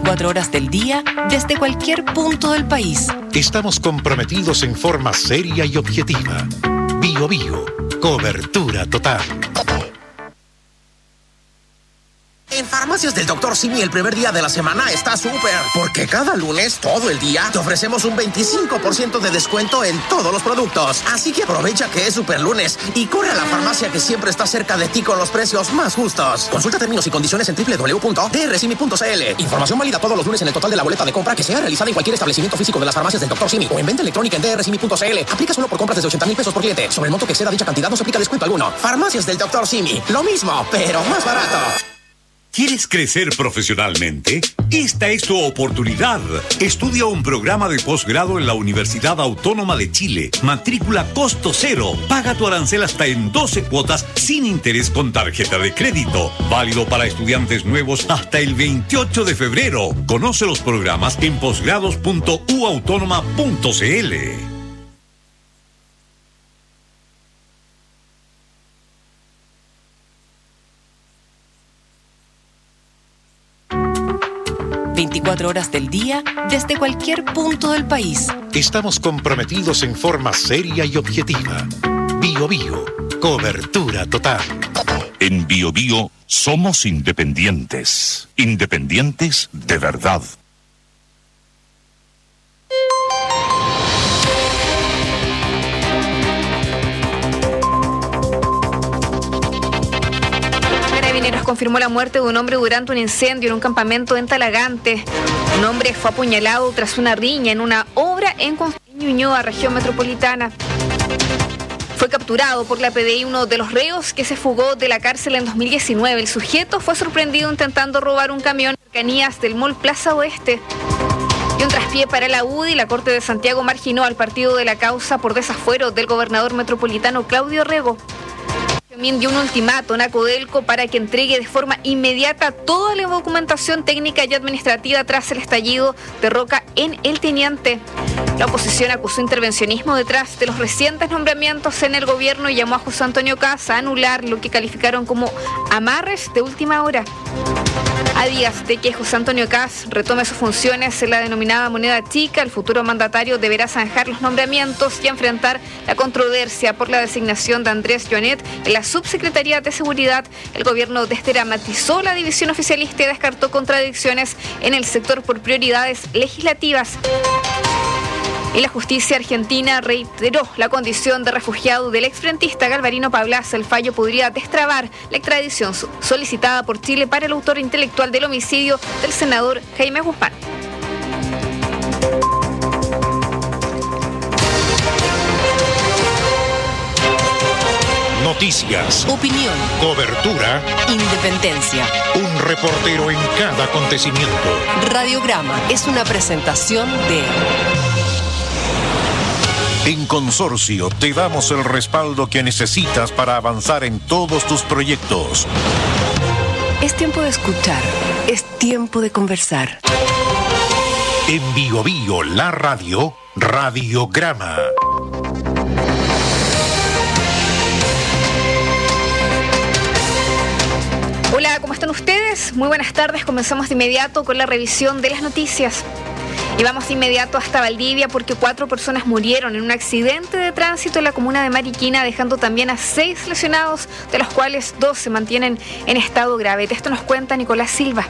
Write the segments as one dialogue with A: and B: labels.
A: 24 horas del día, desde cualquier punto del país.
B: Estamos comprometidos en forma seria y objetiva. Bio, cobertura total.
C: En Farmacias del Dr. Simi el primer día de la semana está súper, porque cada lunes, todo el día, te ofrecemos un 25% de descuento en todos los productos. Así que aprovecha que es super lunes y corre a la farmacia que siempre está cerca de ti con los precios más justos. Consulta términos y condiciones en www.drsimi.cl. Información válida todos los lunes en el total de la boleta de compra que sea realizada en cualquier establecimiento físico de las Farmacias del Dr. Simi o en venta electrónica en drsimi.cl. Aplica solo por compras desde 80,000 pesos por cliente. Sobre el monto que exceda dicha cantidad no se aplica descuento alguno. Farmacias del Dr. Simi. Lo mismo, pero más barato.
D: ¿Quieres crecer profesionalmente? Esta es tu oportunidad. Estudia un programa de posgrado en la Universidad Autónoma de Chile. Matrícula costo cero. Paga tu arancel hasta en 12 cuotas sin interés con tarjeta de crédito. Válido para estudiantes nuevos hasta el 28 de febrero. Conoce los programas en posgrados.uautónoma.cl.
A: Horas del día, desde cualquier punto del país.
B: Estamos comprometidos en forma seria y objetiva. Bio, cobertura total.
E: En Bio somos independientes. Independientes de verdad.
F: Confirmó la muerte de un hombre durante un incendio en un campamento en Talagante. Un hombre fue apuñalado tras una riña en una obra en Constitución Ñuñoa, región metropolitana. Fue capturado por la PDI uno de los reos que se fugó de la cárcel en 2019. El sujeto fue sorprendido intentando robar un camión en cercanías del Mall Plaza Oeste. Y un traspié para la UDI. La Corte de Santiago marginó al partido de la causa por desafuero del gobernador metropolitano Claudio Rego. También dio un ultimátum a Codelco para que entregue de forma inmediata toda la documentación técnica y administrativa tras el estallido de Roca en El Teniente. La oposición acusó intervencionismo detrás de los recientes nombramientos en el gobierno y llamó a José Antonio Kast a anular lo que calificaron como amarres de última hora. A días de que José Antonio Kast retome sus funciones en la denominada moneda chica, el futuro mandatario deberá zanjar los nombramientos y enfrentar la controversia por la designación de Andrés Joanet en la Subsecretaría de Seguridad. El gobierno desdramatizó la división oficialista y descartó contradicciones en el sector por prioridades legislativas. Y la justicia argentina reiteró la condición de refugiado del exfrentista Galvarino Pablaza. El fallo podría destrabar la extradición solicitada por Chile para el autor intelectual del homicidio del senador Jaime Guzmán.
B: Noticias,
A: opinión,
B: cobertura,
A: independencia.
B: Un reportero en cada acontecimiento.
A: Radiograma es una presentación de...
G: En Consorcio te damos el respaldo que necesitas para avanzar en todos tus proyectos.
A: Es tiempo de escuchar, es tiempo de conversar.
B: En Bio, la radio, Radiograma.
F: Hola, ¿cómo están ustedes? Muy buenas tardes. Comenzamos de inmediato con la revisión de las noticias. Y vamos de inmediato hasta Valdivia porque 4 personas murieron en un accidente de tránsito en la comuna de Mariquina, dejando también a 6 lesionados, de los cuales 2 se mantienen en estado grave. De esto nos cuenta Nicolás Silva.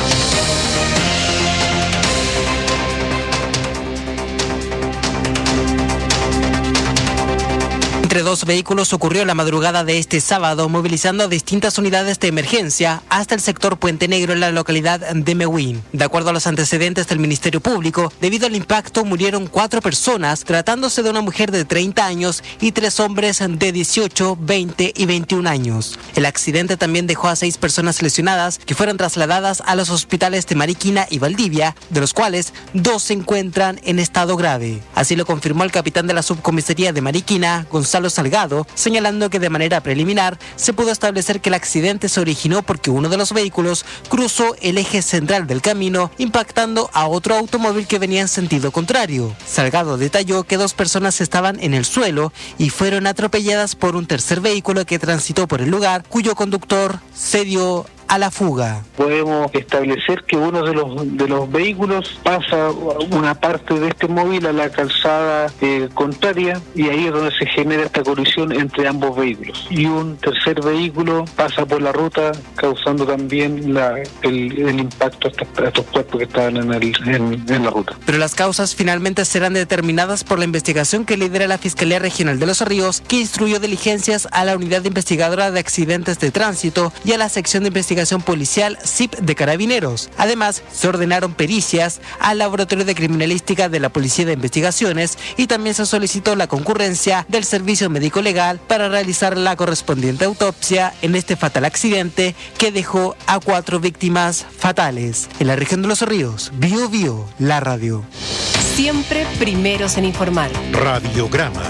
H: Entre 2 vehículos ocurrió la madrugada de este sábado, movilizando a distintas unidades de emergencia hasta el sector Puente Negro en la localidad de Mehuen. De acuerdo a los antecedentes del Ministerio Público, debido al impacto murieron 4 personas, tratándose de una mujer de 30 años y 3 hombres de 18, 20 y 21 años. El accidente también dejó a 6 personas lesionadas que fueron trasladadas a los hospitales de Mariquina y Valdivia, de los cuales 2 se encuentran en estado grave. Así lo confirmó el capitán de la subcomisaría de Mariquina, Gonzalo Salgado, señalando que de manera preliminar se pudo establecer que el accidente se originó porque uno de los vehículos cruzó el eje central del camino, impactando a otro automóvil que venía en sentido contrario. Salgado detalló que 2 personas estaban en el suelo y fueron atropelladas por un tercer vehículo que transitó por el lugar, cuyo conductor se dio a la fuga.
I: Podemos establecer que uno de los vehículos pasa una parte de este móvil a la calzada contraria, y ahí es donde se genera esta colisión entre ambos vehículos. Y un tercer vehículo pasa por la ruta, causando también el impacto a estos cuerpos que estaban en la ruta.
H: Pero las causas finalmente serán determinadas por la investigación que lidera la Fiscalía Regional de Los Ríos, que instruyó diligencias a la Unidad Investigadora de Accidentes de Tránsito y a la Sección de Investigación Policial CIP de Carabineros. Además, se ordenaron pericias al Laboratorio de Criminalística de la Policía de Investigaciones y también se solicitó la concurrencia del Servicio Médico Legal para realizar la correspondiente autopsia en este fatal accidente que dejó a 4 víctimas fatales. En la región de Los Ríos, Bio Bio, la radio.
A: Siempre primeros en informar.
B: Radiograma.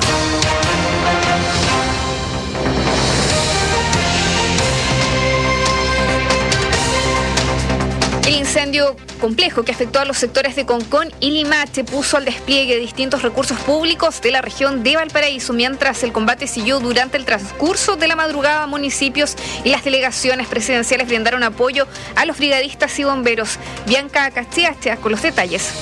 F: El incendio complejo que afectó a los sectores de Concón y Limache puso al despliegue de distintos recursos públicos de la región de Valparaíso, mientras el combate siguió durante el transcurso de la madrugada. Municipios y las delegaciones presidenciales brindaron apoyo a los brigadistas y bomberos. Bianca Castiacha con los detalles.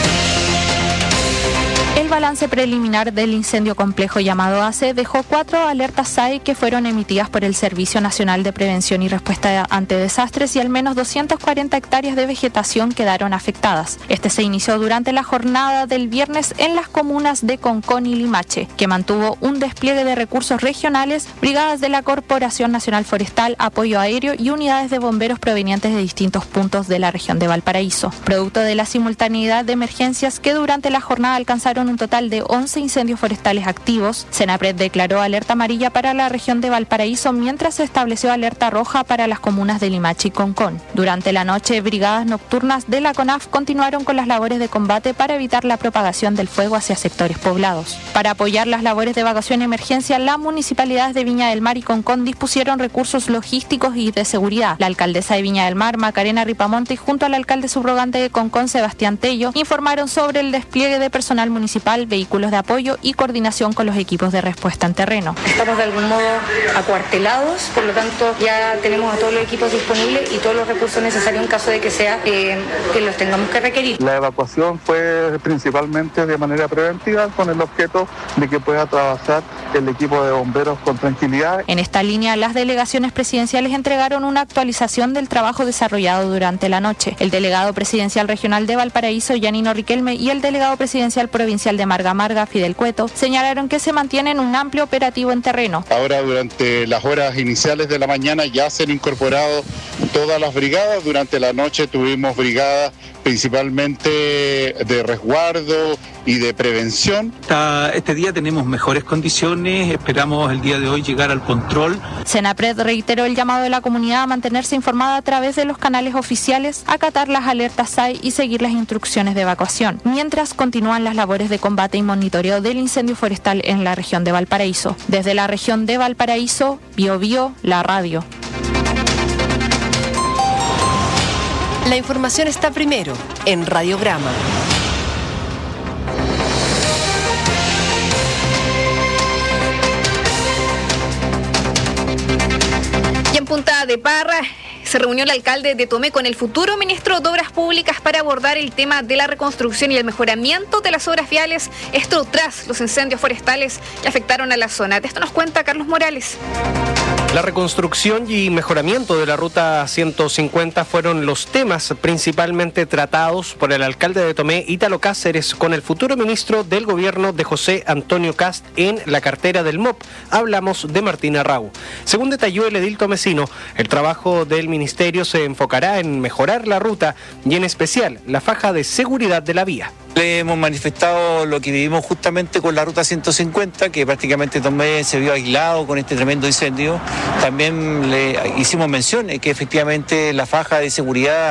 J: El balance preliminar del incendio complejo llamado ACE dejó 4 alertas SAE que fueron emitidas por el Servicio Nacional de Prevención y Respuesta ante Desastres, y al menos 240 hectáreas de vegetación quedaron afectadas. Este se inició durante la jornada del viernes en las comunas de Concón y Limache, que mantuvo un despliegue de recursos regionales, brigadas de la Corporación Nacional Forestal, apoyo aéreo y unidades de bomberos provenientes de distintos puntos de la región de Valparaíso. Producto de la simultaneidad de emergencias que durante la jornada alcanzaron un total de 11 incendios forestales activos, Senapred declaró alerta amarilla para la región de Valparaíso, mientras se estableció alerta roja para las comunas de Limache y Concón. Durante la noche, brigadas nocturnas de la CONAF continuaron con las labores de combate para evitar la propagación del fuego hacia sectores poblados. Para apoyar las labores de evacuación y emergencia, las municipalidades de Viña del Mar y Concón dispusieron recursos logísticos y de seguridad. La alcaldesa de Viña del Mar, Macarena Ripamonte, junto al alcalde subrogante de Concón, Sebastián Tello, informaron sobre el despliegue de personal municipal, vehículos de apoyo y coordinación con los equipos de respuesta en terreno.
K: Estamos de algún modo acuartelados, por lo tanto ya tenemos a todos los equipos disponibles y todos los recursos necesarios en caso de que sea que los tengamos que requerir.
I: La evacuación fue principalmente de manera preventiva, con el objeto de que pueda trabajar el equipo de bomberos con tranquilidad. En esta línea, las delegaciones presidenciales entregaron una actualización del trabajo desarrollado durante la noche. El delegado presidencial regional de Valparaíso, Yanino Riquelme, y el delegado presidencial provincial de Marga Marga, Fidel Cueto, señalaron que se mantienen un amplio operativo en terreno.
L: Ahora, durante las horas iniciales de la mañana ya se han incorporado todas las brigadas. Durante la noche tuvimos brigadas principalmente de resguardo y de prevención.
M: Este día tenemos mejores condiciones, esperamos el día de hoy llegar al control.
J: Senapred reiteró el llamado de la comunidad a mantenerse informada a través de los canales oficiales, acatar las alertas SAE y seguir las instrucciones de evacuación, mientras continúan las labores de combate y monitoreo del incendio forestal en la región de Valparaíso. Desde la región de Valparaíso, Bio Bio, la radio.
A: La información está primero en Radiograma.
F: Y en Punta de Parra se reunió el alcalde de Tomé con el futuro ministro de Obras Públicas para abordar el tema de la reconstrucción y el mejoramiento de las obras viales, esto tras los incendios forestales que afectaron a la zona. De esto nos cuenta Carlos Morales.
N: La reconstrucción y mejoramiento de la Ruta 150 fueron los temas principalmente tratados por el alcalde de Tomé, Ítalo Cáceres, con el futuro ministro del gobierno de José Antonio Kast en la cartera del MOP. Hablamos de Martín Arrau. Según detalló el edil tomecino, el trabajo del ministerio se enfocará en mejorar la ruta y en especial la faja de seguridad de la vía.
O: Le hemos manifestado lo que vivimos justamente con la Ruta 150, que prácticamente Tomé se vio aislado con este tremendo incendio. También le hicimos mención que efectivamente la faja de seguridad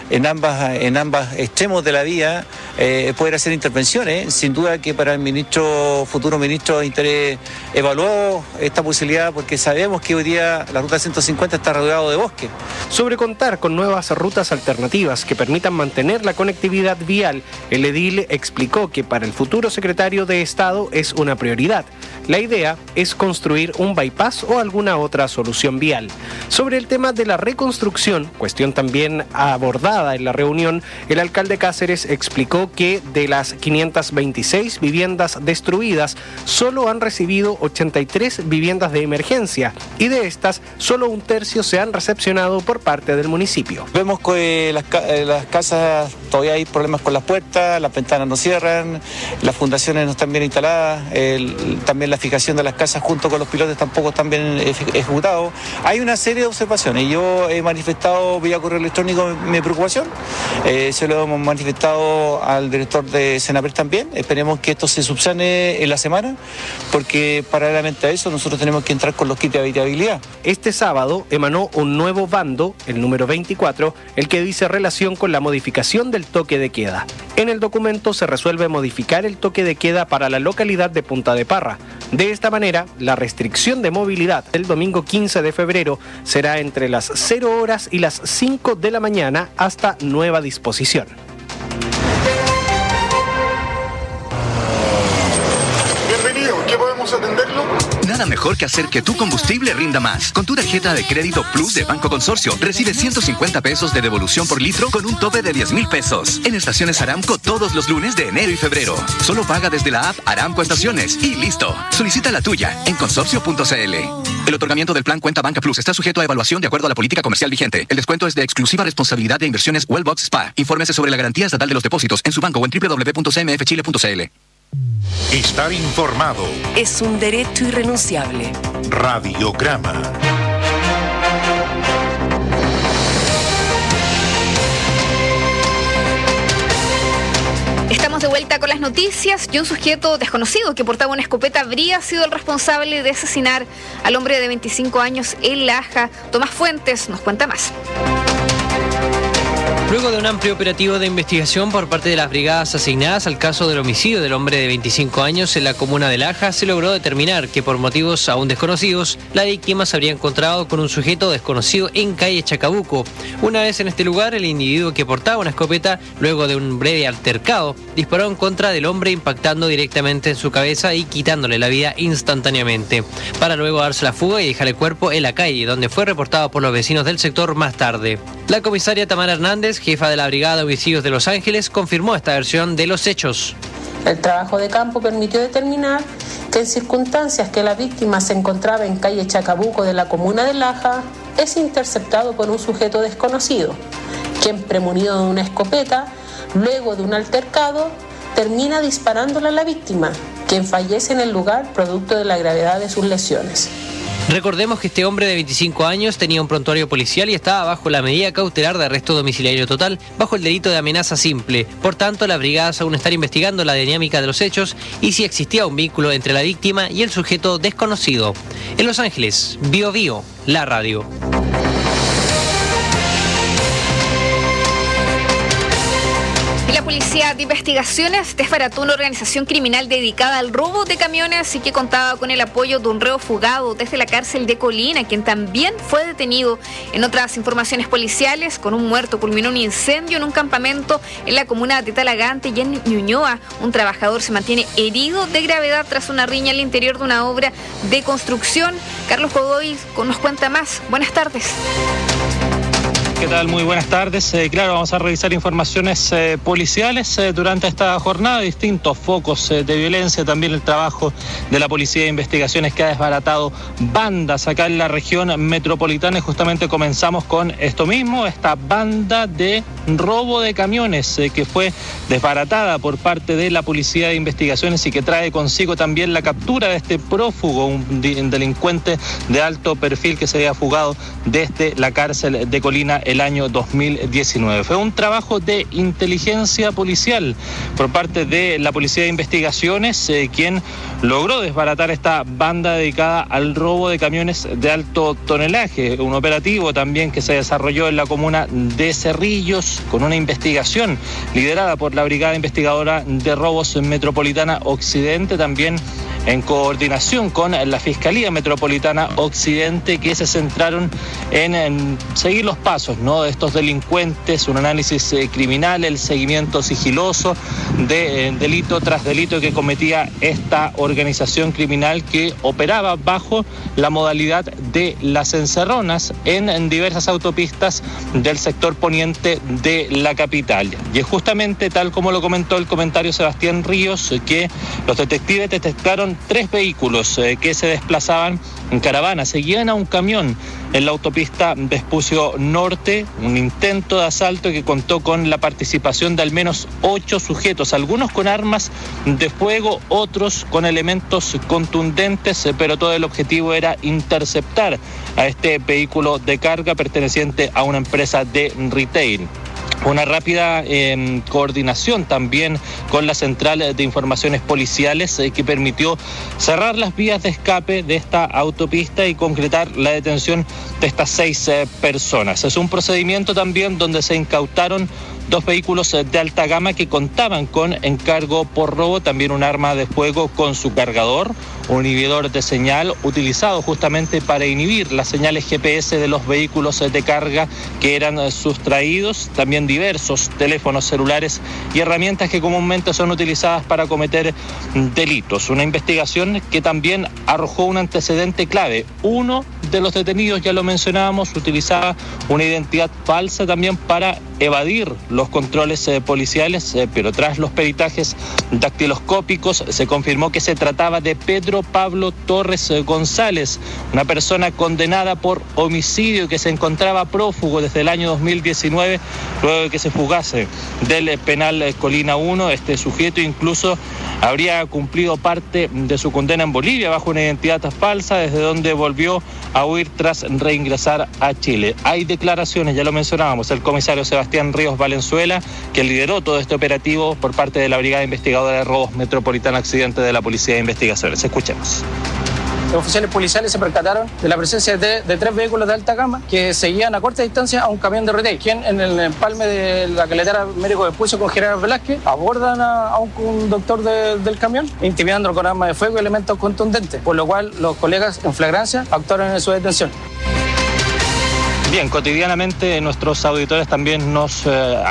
O: en ambos extremos de la vía, poder hacer intervenciones. Sin duda que para el futuro ministro de Interior evaluó esta posibilidad, porque sabemos que hoy día la ruta 150 está rodeado de bosque.
N: Sobre contar con nuevas rutas alternativas que permitan mantener la conectividad vial, el edil explicó que para el futuro secretario de Estado es una prioridad. La idea es construir un bypass o alguna otra solución vial. Sobre el tema de la reconstrucción, cuestión también abordada en la reunión, el alcalde Cáceres explicó que de las 526 viviendas destruidas, solo han recibido 83 viviendas de emergencia y de estas, solo un tercio se han recepcionado por parte del municipio.
O: Vemos que las casas todavía hay problemas con las puertas, las ventanas no cierran, las fundaciones no están bien instaladas, también la fijación de las casas junto con los pilotes tampoco están bien ejecutados. Hay una serie de observaciones y yo he manifestado vía correo electrónico mi preocupación, se lo hemos manifestado al director de Senapred también. Esperemos que esto se subsane en la semana, porque paralelamente a eso nosotros tenemos que entrar con los kits de habitabilidad.
N: Este sábado emanó un nuevo bando, el número 24, el que dice relación con la modificación del toque de queda. En el documento se resuelve modificar el toque de queda para la localidad de Punta de Parra. De esta manera, la restricción de movilidad el domingo 15 de febrero será entre las 0 horas y las 5 de la mañana hasta nueva disposición.
P: Bienvenido, ¿qué podemos atenderlo? Nada mejor que hacer que tu combustible rinda más. Con tu tarjeta de crédito Plus de Banco Consorcio, recibes 150 pesos de devolución por litro con un tope de 10,000 pesos. En estaciones Aramco todos los lunes de enero y febrero. Solo paga desde la app Aramco Estaciones y listo. Solicita la tuya en consorcio.cl. El otorgamiento del plan Cuenta Banca Plus está sujeto a evaluación de acuerdo a la política comercial vigente. El descuento es de exclusiva responsabilidad de Inversiones Wellbox Spa. Infórmese sobre la garantía estatal de los depósitos en su banco o en www.cmfchile.cl.
G: Estar informado
A: es un derecho irrenunciable.
G: Radiograma.
F: Estamos de vuelta con las noticias y un sujeto desconocido que portaba una escopeta habría sido el responsable de asesinar al hombre de 25 años en Laja. Tomás Fuentes nos cuenta más.
Q: Luego de un amplio operativo de investigación por parte de las brigadas asignadas al caso del homicidio del hombre de 25 años en la comuna de Laja, se logró determinar que por motivos aún desconocidos, la víctima se habría encontrado con un sujeto desconocido en calle Chacabuco. Una vez en este lugar, el individuo que portaba una escopeta, luego de un breve altercado, disparó en contra del hombre impactando directamente en su cabeza y quitándole la vida instantáneamente, para luego darse la fuga y dejar el cuerpo en la calle, donde fue reportado por los vecinos del sector más tarde. La comisaria Tamara Hernández, jefa de la Brigada de Homicidios de Los Ángeles, confirmó esta versión de los hechos.
R: El trabajo de campo permitió determinar que en circunstancias que la víctima se encontraba en calle Chacabuco de la comuna de Laja, es interceptado por un sujeto desconocido, quien, premunido de una escopeta, luego de un altercado, termina disparándole a la víctima, quien fallece en el lugar producto de la gravedad de sus lesiones.
Q: Recordemos que este hombre de 25 años tenía un prontuario policial y estaba bajo la medida cautelar de arresto domiciliario total bajo el delito de amenaza simple. Por tanto, las brigadas aún están investigando la dinámica de los hechos y si existía un vínculo entre la víctima y el sujeto desconocido. En Los Ángeles, Bio Bio, la radio.
F: La Policía de Investigaciones desbarató una organización criminal dedicada al robo de camiones y que contaba con el apoyo de un reo fugado desde la cárcel de Colina, quien también fue detenido. En otras informaciones policiales, con un muerto culminó un incendio en un campamento en la comuna de Talagante y en Ñuñoa. Un trabajador se mantiene herido de gravedad tras una riña al interior de una obra de construcción. Carlos Godoy nos cuenta más. Buenas tardes.
S: ¿Qué tal? Muy buenas tardes. Claro, vamos a revisar informaciones policiales durante esta jornada, distintos focos de violencia, también el trabajo de la Policía de Investigaciones que ha desbaratado bandas acá en la región metropolitana y justamente comenzamos con esto mismo, esta banda de robo de camiones que fue desbaratada por parte de la Policía de Investigaciones y que trae consigo también la captura de este prófugo, un delincuente de alto perfil que se había fugado desde la cárcel de Colina el año 2019. Fue un trabajo de inteligencia policial por parte de la Policía de Investigaciones, quien logró desbaratar esta banda dedicada al robo de camiones de alto tonelaje. Un operativo también que se desarrolló en la comuna de Cerrillos, Seguimos con una investigación liderada por la Brigada Investigadora de Robos Metropolitana Occidente, también en coordinación con la Fiscalía Metropolitana Occidente, que se centraron en seguir los pasos, ¿no?, de estos delincuentes, un análisis criminal, el seguimiento sigiloso de delito tras delito que cometía esta organización criminal que operaba bajo la modalidad de las encerronas en diversas autopistas del sector poniente de la capital. Y es justamente tal como lo comentó el comentario Sebastián Ríos, que los detectives detectaron 3 vehículos que se desplazaban en caravana, seguían a un camión en la autopista Vespucio Norte, un intento de asalto que contó con la participación de al menos 8 sujetos, algunos con armas de fuego, otros con elementos contundentes, pero todo el objetivo era interceptar a este vehículo de carga perteneciente a una empresa de retail. Una rápida coordinación también con la Central de Informaciones Policiales que permitió cerrar las vías de escape de esta autopista y concretar la detención de estas 6 personas. Es un procedimiento también donde se incautaron 2 vehículos de alta gama que contaban con encargo por robo, también un arma de fuego con su cargador, un inhibidor de señal utilizado justamente para inhibir las señales GPS de los vehículos de carga que eran sustraídos, también diversos teléfonos celulares y herramientas que comúnmente son utilizadas para cometer delitos. Una investigación que también arrojó un antecedente clave. Uno de los detenidos, ya lo mencionábamos, utilizaba una identidad falsa también para evadir los controles policiales, pero tras los peritajes dactiloscópicos se confirmó que se trataba de Pedro Pablo Torres González, una persona condenada por homicidio que se encontraba prófugo desde el año 2019, luego de que se fugase del penal Colina 1. Este sujeto incluso habría cumplido parte de su condena en Bolivia bajo una identidad falsa, desde donde volvió a huir tras reingresar a Chile. Hay declaraciones, ya lo mencionábamos, el comisario Sebastián Ríos Valenzuela, que lideró todo este operativo por parte de la Brigada Investigadora de Robos Metropolitana Occidente de la Policía de Investigaciones. Escuchemos.
T: Los oficiales policiales se percataron de la presencia de 3 vehículos de alta gama que seguían a corta distancia a un camión de retail, quien en el empalme de la carretera Américo Vespucio con General Velázquez abordan a un conductor del camión, intimidándolo con armas de fuego y elementos contundentes, por lo cual los colegas en flagrancia actuaron en su detención.
S: Bien, cotidianamente nuestros auditores también nos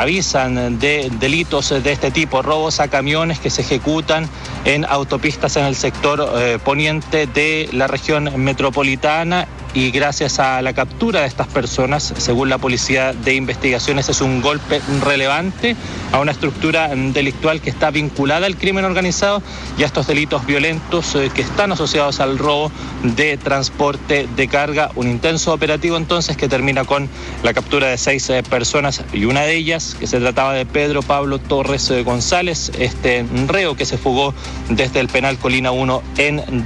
S: avisan de delitos de este tipo, robos a camiones que se ejecutan en autopistas en el sector poniente de la región metropolitana. Y gracias a la captura de estas personas, según la Policía de Investigaciones, es un golpe relevante a una estructura delictual que está vinculada al crimen organizado y a estos delitos violentos que están asociados al robo de transporte de carga. Un intenso operativo entonces que termina con la captura de 6 personas y una de ellas, que se trataba de Pedro Pablo Torres González, este reo que se fugó desde el penal Colina 1 en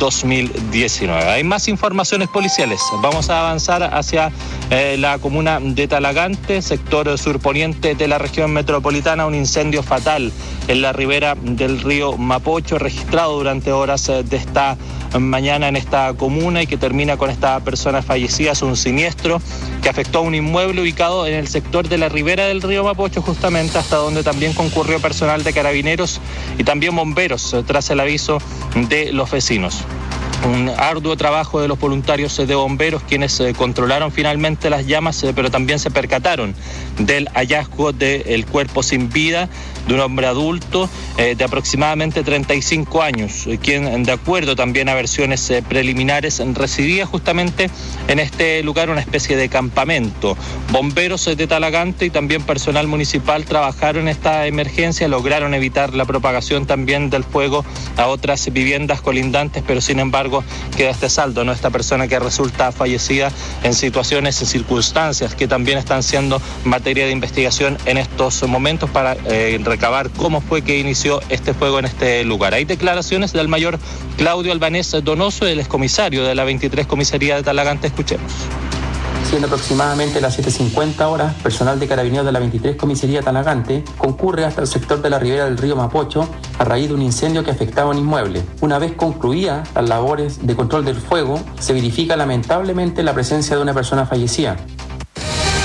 S: 2019. Hay más informaciones policiales. Vamos a avanzar hacia la comuna de Talagante, sector surponiente de la región metropolitana. Un incendio fatal en la ribera del río Mapocho, registrado durante horas de esta mañana en esta comuna y que termina con esta persona fallecida. Es un siniestro que afectó a un inmueble ubicado en el sector de la ribera del río Mapocho, justamente hasta donde también concurrió personal de carabineros y también bomberos tras el aviso de los vecinos. Un arduo trabajo de los voluntarios de bomberos, quienes controlaron finalmente las llamas, pero también se percataron del hallazgo del cuerpo sin vida de un hombre adulto de aproximadamente 35 años, quien, de acuerdo también a versiones preliminares, residía justamente en este lugar, una especie de campamento. Bomberos de Talagante y también personal municipal trabajaron en esta emergencia, lograron evitar la propagación también del fuego a otras viviendas colindantes, pero sin embargo queda este saldo, ¿no? Esta persona que resulta fallecida en situaciones, en circunstancias que también están siendo materia de investigación en estos momentos para recabar cómo fue que inició este fuego en este lugar. Hay declaraciones del mayor Claudio Albanés Donoso, el excomisario de la 23 Comisaría de Talagante. Escuchemos.
U: Siendo aproximadamente las 7:50 horas, personal de carabineros de la 23 Comisaría Talagante concurre hasta el sector de la ribera del río Mapocho a raíz de un incendio que afectaba un inmueble. Una vez concluidas las labores de control del fuego, se verifica lamentablemente la presencia de una persona fallecida.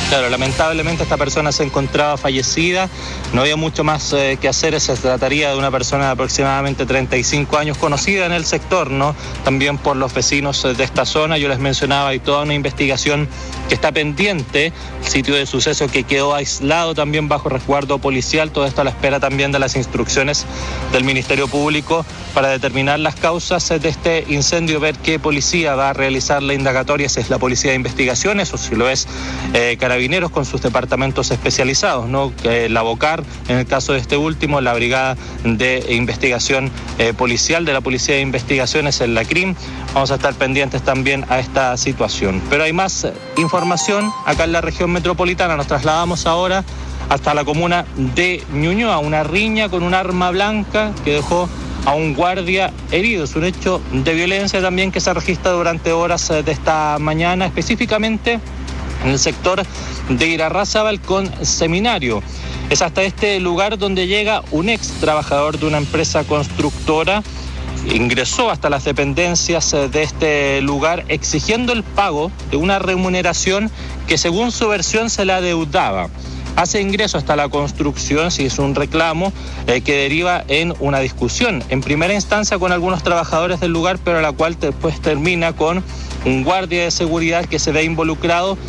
S: Claro, lamentablemente esta persona se encontraba fallecida, no había mucho más que hacer, se trataría de una persona de aproximadamente 35 años, conocida en el sector, ¿no? También por los vecinos de esta zona. Yo les mencionaba, hay toda una investigación que está pendiente, el sitio de suceso que quedó aislado también bajo resguardo policial, todo esto a la espera también de las instrucciones del Ministerio Público para determinar las causas de este incendio, ver qué policía va a realizar la indagatoria, si es la Policía de Investigaciones o si lo es Carabineros con sus departamentos especializados, ¿no? La BOCAR, en el caso de este último, la Brigada de Investigación Policial de la Policía de Investigaciones en la CRIM. Vamos a estar pendientes también a esta situación. Pero hay más información acá en la región metropolitana. Nos trasladamos ahora hasta la comuna de Ñuñoa, una riña con un arma blanca que dejó a un guardia herido. Es un hecho de violencia también que se registra durante horas de esta mañana, específicamente en el sector de Irarrázaval con Seminario. Es hasta este lugar donde llega un ex trabajador de una empresa constructora. Ingresó hasta las dependencias de este lugar exigiendo el pago de una remuneración que según su versión se la adeudaba. Hace ingreso hasta la construcción, si es un reclamo que deriva en una discusión, en primera instancia con algunos trabajadores del lugar, pero a la cual después termina con un guardia de seguridad que se ve involucrado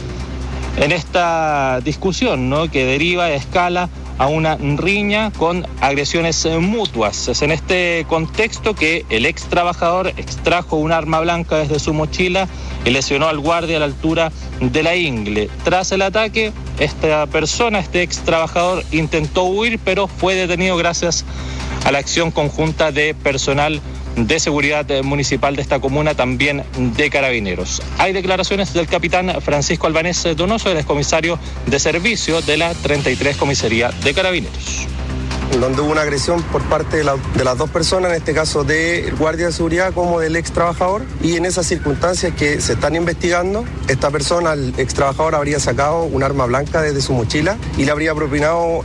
S: en esta discusión, ¿no? Que deriva, escala a una riña con agresiones mutuas. Es en este contexto que el ex trabajador extrajo un arma blanca desde su mochila y lesionó al guardia a la altura de la ingle. Tras el ataque, esta persona, este ex trabajador, intentó huir, pero fue detenido gracias a la acción conjunta de personal de seguridad municipal de esta comuna, también de Carabineros. Hay declaraciones del capitán Francisco Albanés Donoso, el excomisario de servicio de la 33 Comisaría de Carabineros.
C: Donde hubo una agresión por parte de las dos personas, en este caso del guardia de seguridad como del ex trabajador, y en esas circunstancias que se están investigando, esta persona, el ex trabajador, habría sacado un arma blanca desde su mochila y le habría propinado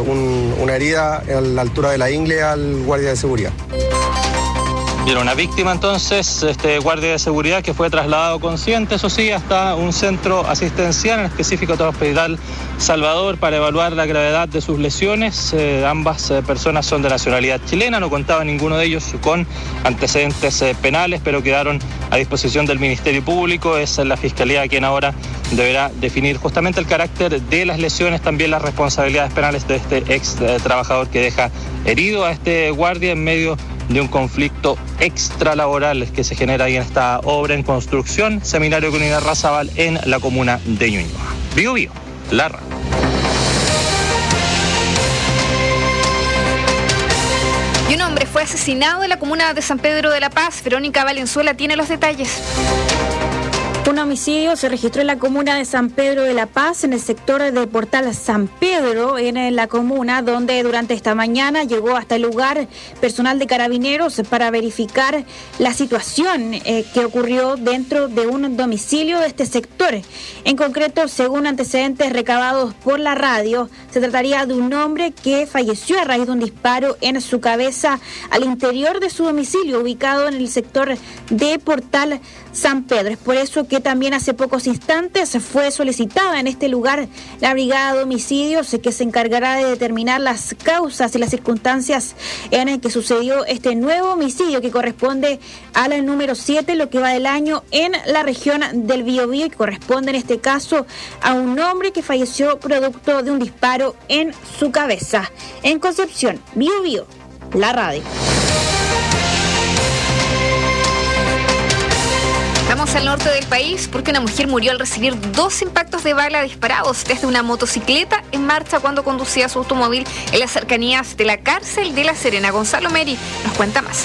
C: una herida a la altura de la ingle al guardia de seguridad.
S: Y era una víctima entonces, este guardia de seguridad, que fue trasladado consciente, eso sí, hasta un centro asistencial, en específico del Hospital Salvador, para evaluar la gravedad de sus lesiones. Ambas personas son de nacionalidad chilena, no contaba ninguno de ellos con antecedentes penales, pero quedaron a disposición del Ministerio Público. Es la Fiscalía quien ahora deberá definir justamente el carácter de las lesiones, también las responsabilidades penales de este ex trabajador que deja herido a este guardia en medio de un conflicto extralaboral que se genera ahí en esta obra en construcción, Seminario con Irarrázaval, en la comuna de Ñuñoa. Bío Bío, la radio.
F: Y un hombre fue asesinado en la comuna de San Pedro de la Paz. Verónica Valenzuela tiene los detalles.
V: Un homicidio se registró en la comuna de San Pedro de la Paz, en el sector del Portal San Pedro, en la comuna, donde durante esta mañana llegó hasta el lugar personal de Carabineros para verificar la situación que ocurrió dentro de un domicilio de este sector. En concreto, según antecedentes recabados por la radio, se trataría de un hombre que falleció a raíz de un disparo en su cabeza al interior de su domicilio, ubicado en el sector de Portal San Pedro. Es por eso que también hace pocos instantes fue solicitada en este lugar la Brigada de Homicidios, que se encargará de determinar las causas y las circunstancias en el que sucedió este nuevo homicidio, que corresponde al número 7, lo que va del año, en la región del Biobío, y corresponde en este caso a un hombre que falleció producto de un disparo en su cabeza. En Concepción, Biobío, la radio.
F: Vamos al norte del país porque una mujer murió al recibir 2 impactos de bala disparados desde una motocicleta en marcha cuando conducía su automóvil en las cercanías de la cárcel de La Serena. Gonzalo Meri nos cuenta más.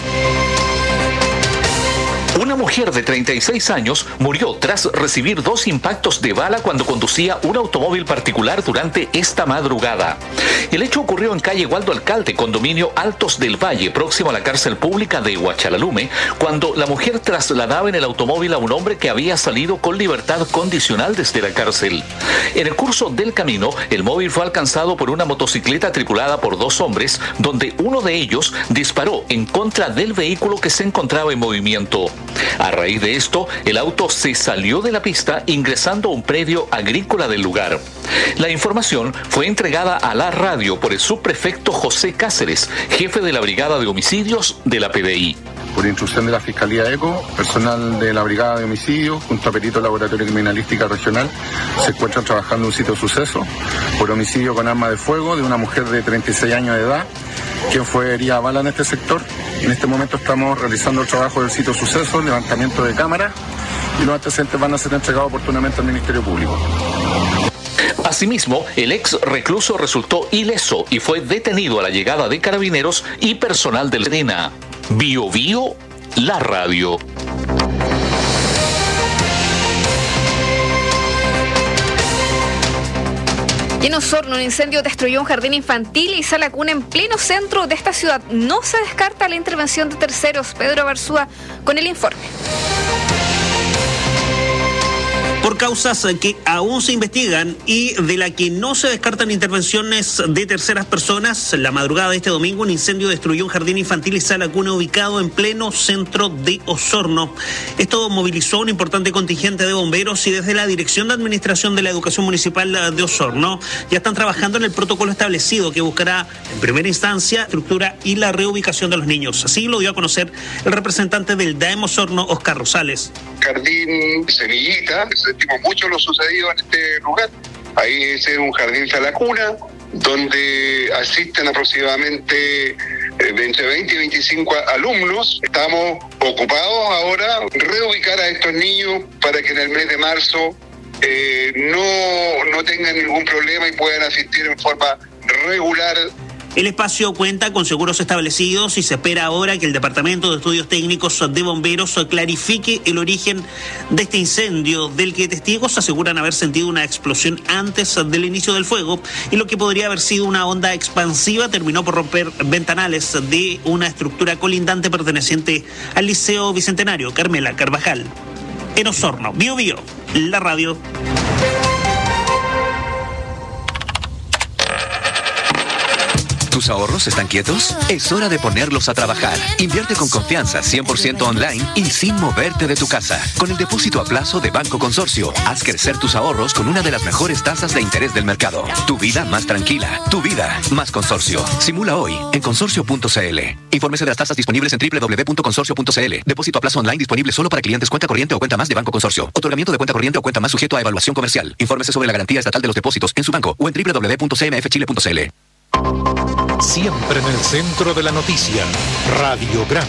W: Una mujer de 36 años murió tras recibir 2 impactos de bala cuando conducía un automóvil particular durante esta madrugada. El hecho ocurrió en calle Waldo Alcalde, condominio Altos del Valle, próximo a la cárcel pública de Huachalalume, cuando la mujer trasladaba en el automóvil a un hombre que había salido con libertad condicional desde la cárcel. En el curso del camino, el móvil fue alcanzado por una motocicleta tripulada por 2 hombres, donde uno de ellos disparó en contra del vehículo que se encontraba en movimiento. A raíz de esto, el auto se salió de la pista ingresando a un predio agrícola del lugar. La información fue entregada a la radio por el subprefecto José Cáceres, jefe de la Brigada de Homicidios de la PDI.
D: Por instrucción de la Fiscalía ECO, personal de la Brigada de Homicidios, junto a perito Laboratorio Criminalística Regional, se encuentran trabajando en un sitio de suceso por homicidio con arma de fuego de una mujer de 36 años de edad, quien fue herida a bala en este sector. En este momento estamos realizando el trabajo del sitio de suceso, levantamiento de cámaras, y los antecedentes van a ser entregados oportunamente al Ministerio Público.
W: Asimismo, el ex recluso resultó ileso y fue detenido a la llegada de carabineros y personal del SENA. Bio Bio, la radio.
F: Y en Osorno, un incendio destruyó un jardín infantil y sala cuna en pleno centro de esta ciudad. No se descarta la intervención de terceros. Pedro Barzúa con el informe.
E: Por causas que aún se investigan y de la que no se descartan intervenciones de terceras personas, la madrugada de este domingo un incendio destruyó un jardín infantil y sala cuna ubicado en pleno centro de Osorno. Esto movilizó un importante contingente de bomberos y desde la Dirección de Administración de la Educación Municipal de Osorno ya están trabajando en el protocolo establecido que buscará en primera instancia la estructura y la reubicación de los niños. Así lo dio a conocer el representante del DAEM Osorno, Oscar Rosales.
H: Jardín Semillita, sentimos mucho lo sucedido en este lugar. Ahí es un jardín sala cuna, donde asisten aproximadamente entre 20 y 25 alumnos. Estamos ocupados ahora reubicar a estos niños para que en el mes de marzo no tengan ningún problema y puedan asistir en forma regular.
E: El espacio cuenta con seguros establecidos y se espera ahora que el Departamento de Estudios Técnicos de Bomberos clarifique el origen de este incendio, del que testigos aseguran haber sentido una explosión antes del inicio del fuego y lo que podría haber sido una onda expansiva terminó por romper ventanales de una estructura colindante perteneciente al Liceo Bicentenario. Carmela Carvajal, en Osorno. Bio Bio, la radio.
P: ¿Tus ahorros están quietos? Es hora de ponerlos a trabajar. Invierte con confianza 100% online y sin moverte de tu casa. Con el depósito a plazo de Banco Consorcio, haz crecer tus ahorros con una de las mejores tasas de interés del mercado. Tu vida más tranquila. Tu vida más Consorcio. Simula hoy en consorcio.cl. Infórmese de las tasas disponibles en www.consorcio.cl. Depósito a plazo online disponible solo para clientes cuenta corriente o cuenta más de Banco Consorcio. Otorgamiento de cuenta corriente o cuenta más sujeto a evaluación comercial. Infórmese sobre la garantía estatal de los depósitos en su banco o en www.cmfchile.cl.
B: Siempre en el centro de la noticia, Radiograma.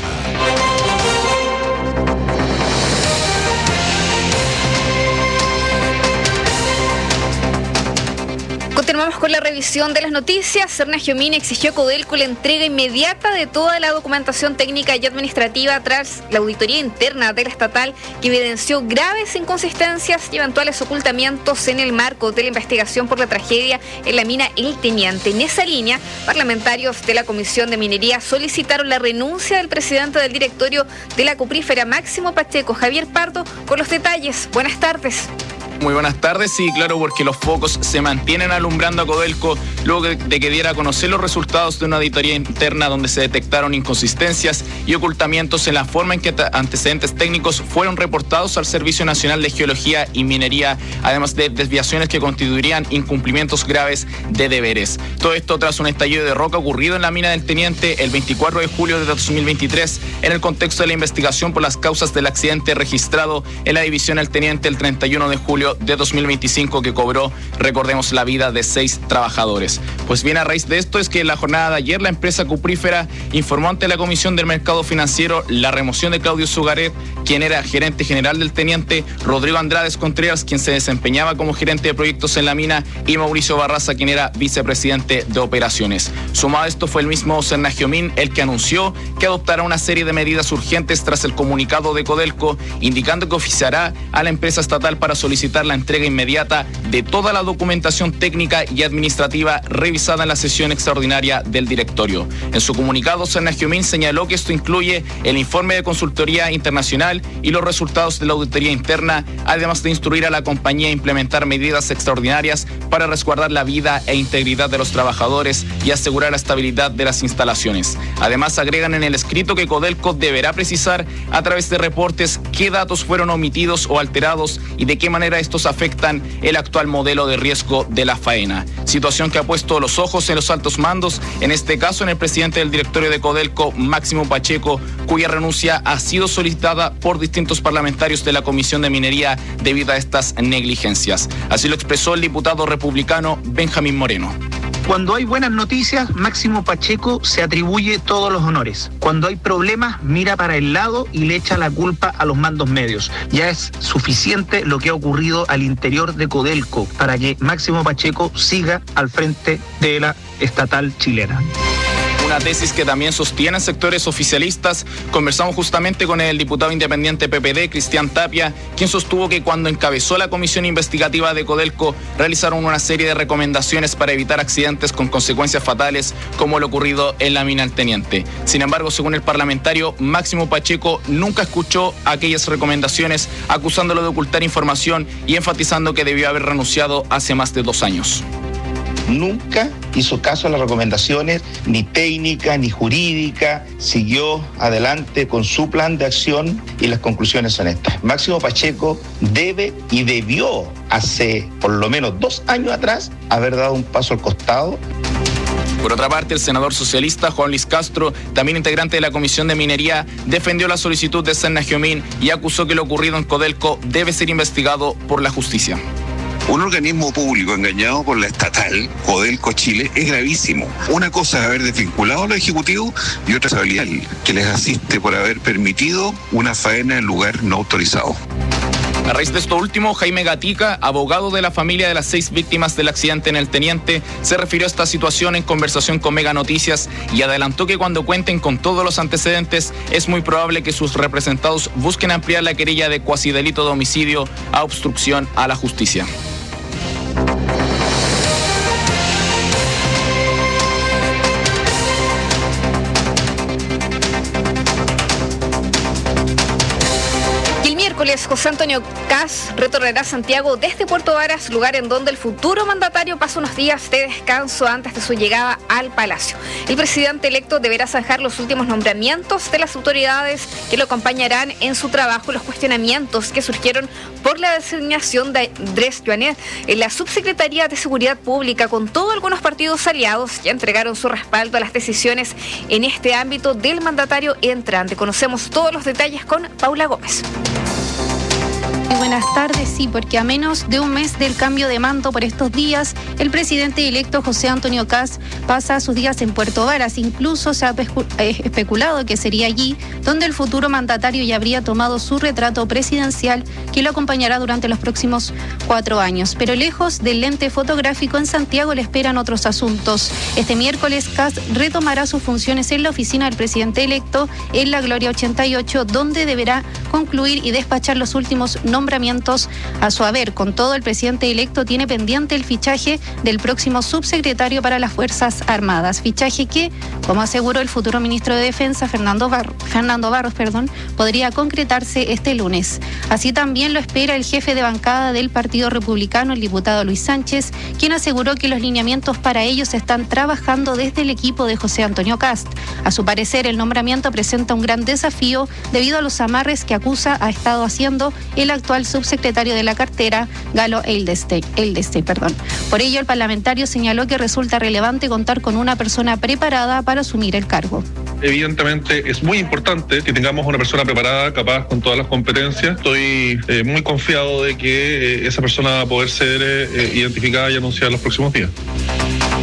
F: Continuamos con la revisión de las noticias. Serna Giomini exigió a Codelco la entrega inmediata de toda la documentación técnica y administrativa tras la auditoría interna de la estatal que evidenció graves inconsistencias y eventuales ocultamientos en el marco de la investigación por la tragedia en la mina El Teniente. En esa línea, parlamentarios de la Comisión de Minería solicitaron la renuncia del presidente del directorio de la cuprífera Máximo Pacheco. Javier Pardo con los detalles. Buenas tardes.
X: Muy buenas tardes, sí, claro, porque los focos se mantienen alumbrando a Codelco luego de que diera a conocer los resultados de una auditoría interna donde se detectaron inconsistencias y ocultamientos en la forma en que antecedentes técnicos fueron reportados al Servicio Nacional de Geología y Minería, además de desviaciones que constituirían incumplimientos graves de deberes. Todo esto tras un estallido de roca ocurrido en la mina del Teniente el 24 de julio de 2023 en el contexto de la investigación por las causas del accidente registrado en la división El Teniente el 31 de julio de 2025 que cobró, recordemos, la vida de 6 trabajadores. Pues bien, a raíz de esto es que en la jornada de ayer la empresa cuprífera informó ante la Comisión del Mercado Financiero la remoción de Claudio Sugaret, quien era gerente general del Teniente, Rodrigo Andrades Contreras, quien se desempeñaba como gerente de proyectos en la mina, y Mauricio Barraza, quien era vicepresidente de operaciones. Sumado a esto fue el mismo Serna Giomini el que anunció que adoptará una serie de medidas urgentes tras el comunicado de Codelco, indicando que oficiará a la empresa estatal para solicitar solicitar la entrega inmediata de toda la documentación técnica y administrativa revisada en la sesión extraordinaria del directorio. En su comunicado, Serna-Giomín señaló que esto incluye el informe de consultoría internacional y los resultados de la auditoría interna, además de instruir a la compañía a implementar medidas extraordinarias para resguardar la vida e integridad de los trabajadores y asegurar la estabilidad de las instalaciones. Además, agregan en el escrito que Codelco deberá precisar a través de reportes qué datos fueron omitidos o alterados y de qué manera estos afectan el actual modelo de riesgo de la faena. Situación que ha puesto los ojos en los altos mandos, en este caso en el presidente del directorio de Codelco, Máximo Pacheco, cuya renuncia ha sido solicitada por distintos parlamentarios de la Comisión de Minería debido a estas negligencias. Así lo expresó el diputado republicano Benjamín Moreno.
I: Cuando hay buenas noticias, Máximo Pacheco se atribuye todos los honores. Cuando hay problemas, mira para el lado y le echa la culpa a los mandos medios. Ya es suficiente lo que ha ocurrido al interior de Codelco para que Máximo Pacheco siga al frente de la estatal chilena.
X: Una tesis que también sostienen sectores oficialistas. Conversamos justamente con el diputado independiente PPD, Cristian Tapia, quien sostuvo que cuando encabezó la comisión investigativa de Codelco realizaron una serie de recomendaciones para evitar accidentes con consecuencias fatales como lo ocurrido en la mina El Teniente. Sin embargo, según el parlamentario, Máximo Pacheco nunca escuchó aquellas recomendaciones, acusándolo de ocultar información y enfatizando que debió haber renunciado hace más de 2 años.
K: Nunca hizo caso a las recomendaciones, ni técnica, ni jurídica, siguió adelante con su plan de acción y las conclusiones son estas. Máximo Pacheco debe y debió hace por lo menos 2 años atrás haber dado un paso al costado.
X: Por otra parte, el senador socialista Juan Luis Castro, también integrante de la Comisión de Minería, defendió la solicitud de Serna-Giomín y acusó que lo ocurrido en Codelco debe ser investigado por la justicia.
L: Un organismo público engañado por la estatal, Codelco Chile, es gravísimo. Una cosa es haber desvinculado a los ejecutivos y otra responsabilidad que les asiste por haber permitido una faena en lugar no autorizado.
X: A raíz de esto último, Jaime Gatica, abogado de la familia de las 6 víctimas del accidente en El Teniente, se refirió a esta situación en conversación con Mega Noticias y adelantó que cuando cuenten con todos los antecedentes es muy probable que sus representados busquen ampliar la querella de cuasidelito de homicidio a obstrucción a la justicia.
F: José Antonio Kast retornará a Santiago desde Puerto Varas, lugar en donde el futuro mandatario pasa unos días de descanso antes de su llegada al Palacio. El presidente electo deberá zanjar los últimos nombramientos de las autoridades que lo acompañarán en su trabajo, los cuestionamientos que surgieron por la designación de Andrés Joanet en la Subsecretaría de Seguridad Pública, con todos algunos partidos aliados que entregaron su respaldo a las decisiones en este ámbito del mandatario entrante. Conocemos todos los detalles con Paula Gómez.
M: Muy buenas tardes, sí, porque a menos de un mes del cambio de mando por estos días, el presidente electo José Antonio Kast pasa sus días en Puerto Varas. Incluso se ha especulado que sería allí donde el futuro mandatario ya habría tomado su retrato presidencial que lo acompañará durante los próximos 4 años. Pero lejos del lente fotográfico, en Santiago le esperan otros asuntos. Este miércoles Kast retomará sus funciones en la oficina del presidente electo en la Gloria 88, donde deberá concluir y despachar los últimos nombramientos a su haber. Con todo, el presidente electo tiene pendiente el fichaje del próximo subsecretario para las Fuerzas Armadas, fichaje que, como aseguró el futuro ministro de Defensa, Fernando Barros, podría concretarse este lunes. Así también lo espera el jefe de bancada del Partido Republicano, el diputado Luis Sánchez, quien aseguró que los lineamientos para ellos se están trabajando desde el equipo de José Antonio Kast. A su parecer, el nombramiento presenta un gran desafío debido a los amarres que acusa ha estado haciendo el actual subsecretario de la cartera, Galo Eldestein. Por ello, el parlamentario señaló que resulta relevante contar con una persona preparada para asumir el cargo.
Y: Evidentemente es muy importante que tengamos una persona preparada, capaz, con todas las competencias. Estoy muy confiado de que esa persona va a poder ser identificada y anunciada en los próximos días.